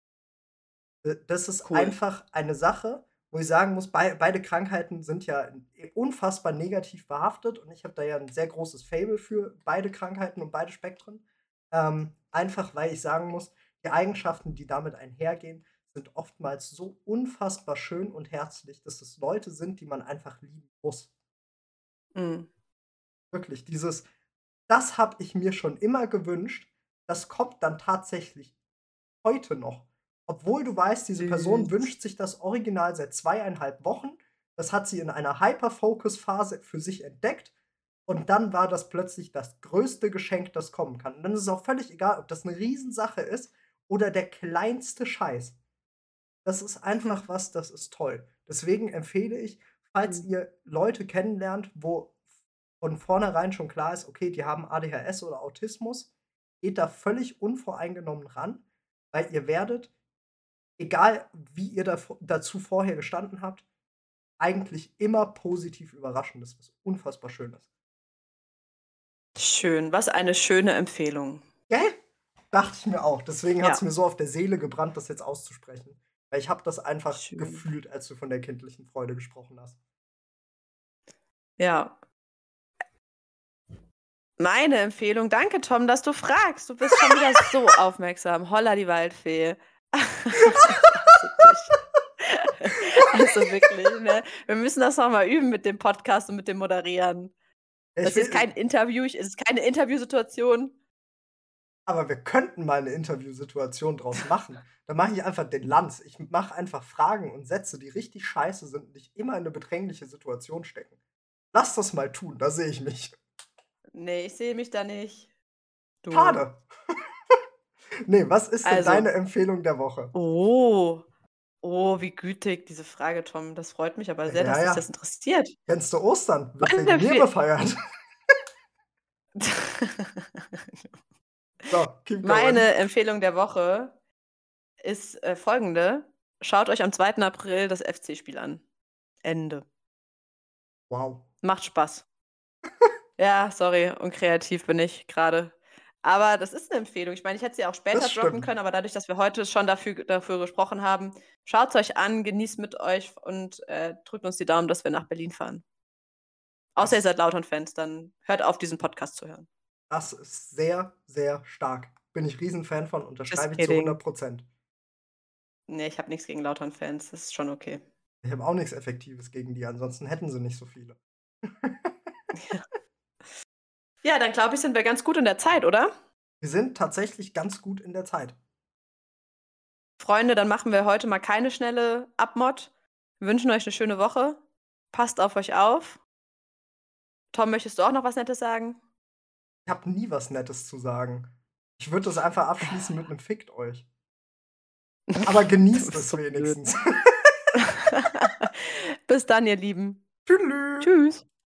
Das ist Cool. einfach eine Sache, wo ich sagen muss, beide Krankheiten sind ja unfassbar negativ behaftet und ich habe da ja ein sehr großes Faible für beide Krankheiten und beide Spektren. Einfach, weil ich sagen muss, die Eigenschaften, die damit einhergehen, sind oftmals so unfassbar schön und herzlich, dass es Leute sind, die man einfach lieben muss. Mhm. Wirklich, das habe ich mir schon immer gewünscht, das kommt dann tatsächlich heute noch. Obwohl du weißt, diese Person Süß. wünscht sich das Original seit 2,5 Wochen. Das hat sie in einer Hyper-Focus-Phase für sich entdeckt. Und dann war das plötzlich das größte Geschenk, das kommen kann. Und dann ist es auch völlig egal, ob das eine Riesensache ist oder der kleinste Scheiß. Das ist einfach was, das ist toll. Deswegen empfehle ich, falls Mhm. ihr Leute kennenlernt, wo von vornherein schon klar ist, okay, die haben ADHS oder Autismus, geht da völlig unvoreingenommen ran, weil ihr werdet, egal wie ihr dazu vorher gestanden habt, eigentlich immer positiv überraschen. Das ist was unfassbar Schönes. Schön, was eine schöne Empfehlung. Gell? Dachte ich mir auch. Deswegen hat es Ja, mir so auf der Seele gebrannt, das jetzt auszusprechen. Weil ich habe das einfach schön. gefühlt, als du von der kindlichen Freude gesprochen hast. Ja, meine Empfehlung, danke, Tom, dass du fragst. Du bist schon wieder so aufmerksam. Holla die Waldfee. Ich hasse dich. Also wirklich, ne? Wir müssen das noch mal üben mit dem Podcast und mit dem Moderieren. Ja, Das ich hier ist kein will Interview, es ist keine Interviewsituation. aber wir könnten mal 'ne Interviewsituation draus machen. Da mache ich einfach den Lanz. Ich mache einfach Fragen und Sätze, die richtig scheiße sind und dich immer in 'ne bedrängliche Situation stecken. Lass das mal tun, da sehe ich mich. Ne, ich sehe mich da nicht. Du. Schade. Ne, was ist denn Also deine Empfehlung der Woche? oh, oh, wie gütig diese Frage, Tom. Das freut mich aber sehr, Ja, dass dich das ja. interessiert. Kennst du Ostern? Wird Meine wegen mir Empfehl gefeiert. So, keep going. Meine Empfehlung der Woche ist, folgende: Schaut euch am 2. April das FC-Spiel an. Ende. Wow. Macht Spaß. Ja, sorry, unkreativ bin ich grade. Aber das ist 'ne Empfehlung. Ich meine, ich hätte sie auch später Das droppen stimmt. können, aber dadurch, dass wir heute schon dafür gesprochen haben, schaut's euch an, genießt mit euch und, drückt uns die Daumen, dass wir nach Berlin fahren. Außer ihr Das seid Lautern-Fans, dann hört auf, diesen Podcast zu hören. das ist sehr, sehr stark. Bin ich Riesenfan von, Just unterschreibe ich zu kidding. 100%. Ne, ich habe nix gegen Lautern-Fans, das ist schon okay. Ich habe auch nix Effektives gegen die, ansonsten hätten sie nicht so viele. Ja, dann glaube ich, sind wir ganz gut in der Zeit, oder? Wir sind tatsächlich ganz gut in der Zeit. Freunde, dann machen wir heute mal keine schnelle Abmod. Wir wünschen euch eine schöne Woche. Passt auf euch auf. Tom, möchtest du auch noch was Nettes sagen? Ich habe nie was Nettes zu sagen. Ich würde das einfach abschließen mit 'nem „Fickt euch." Aber Du genießt bist es so blöd. wenigstens. Bis dann, ihr Lieben. Tschüdelü. Tschüss.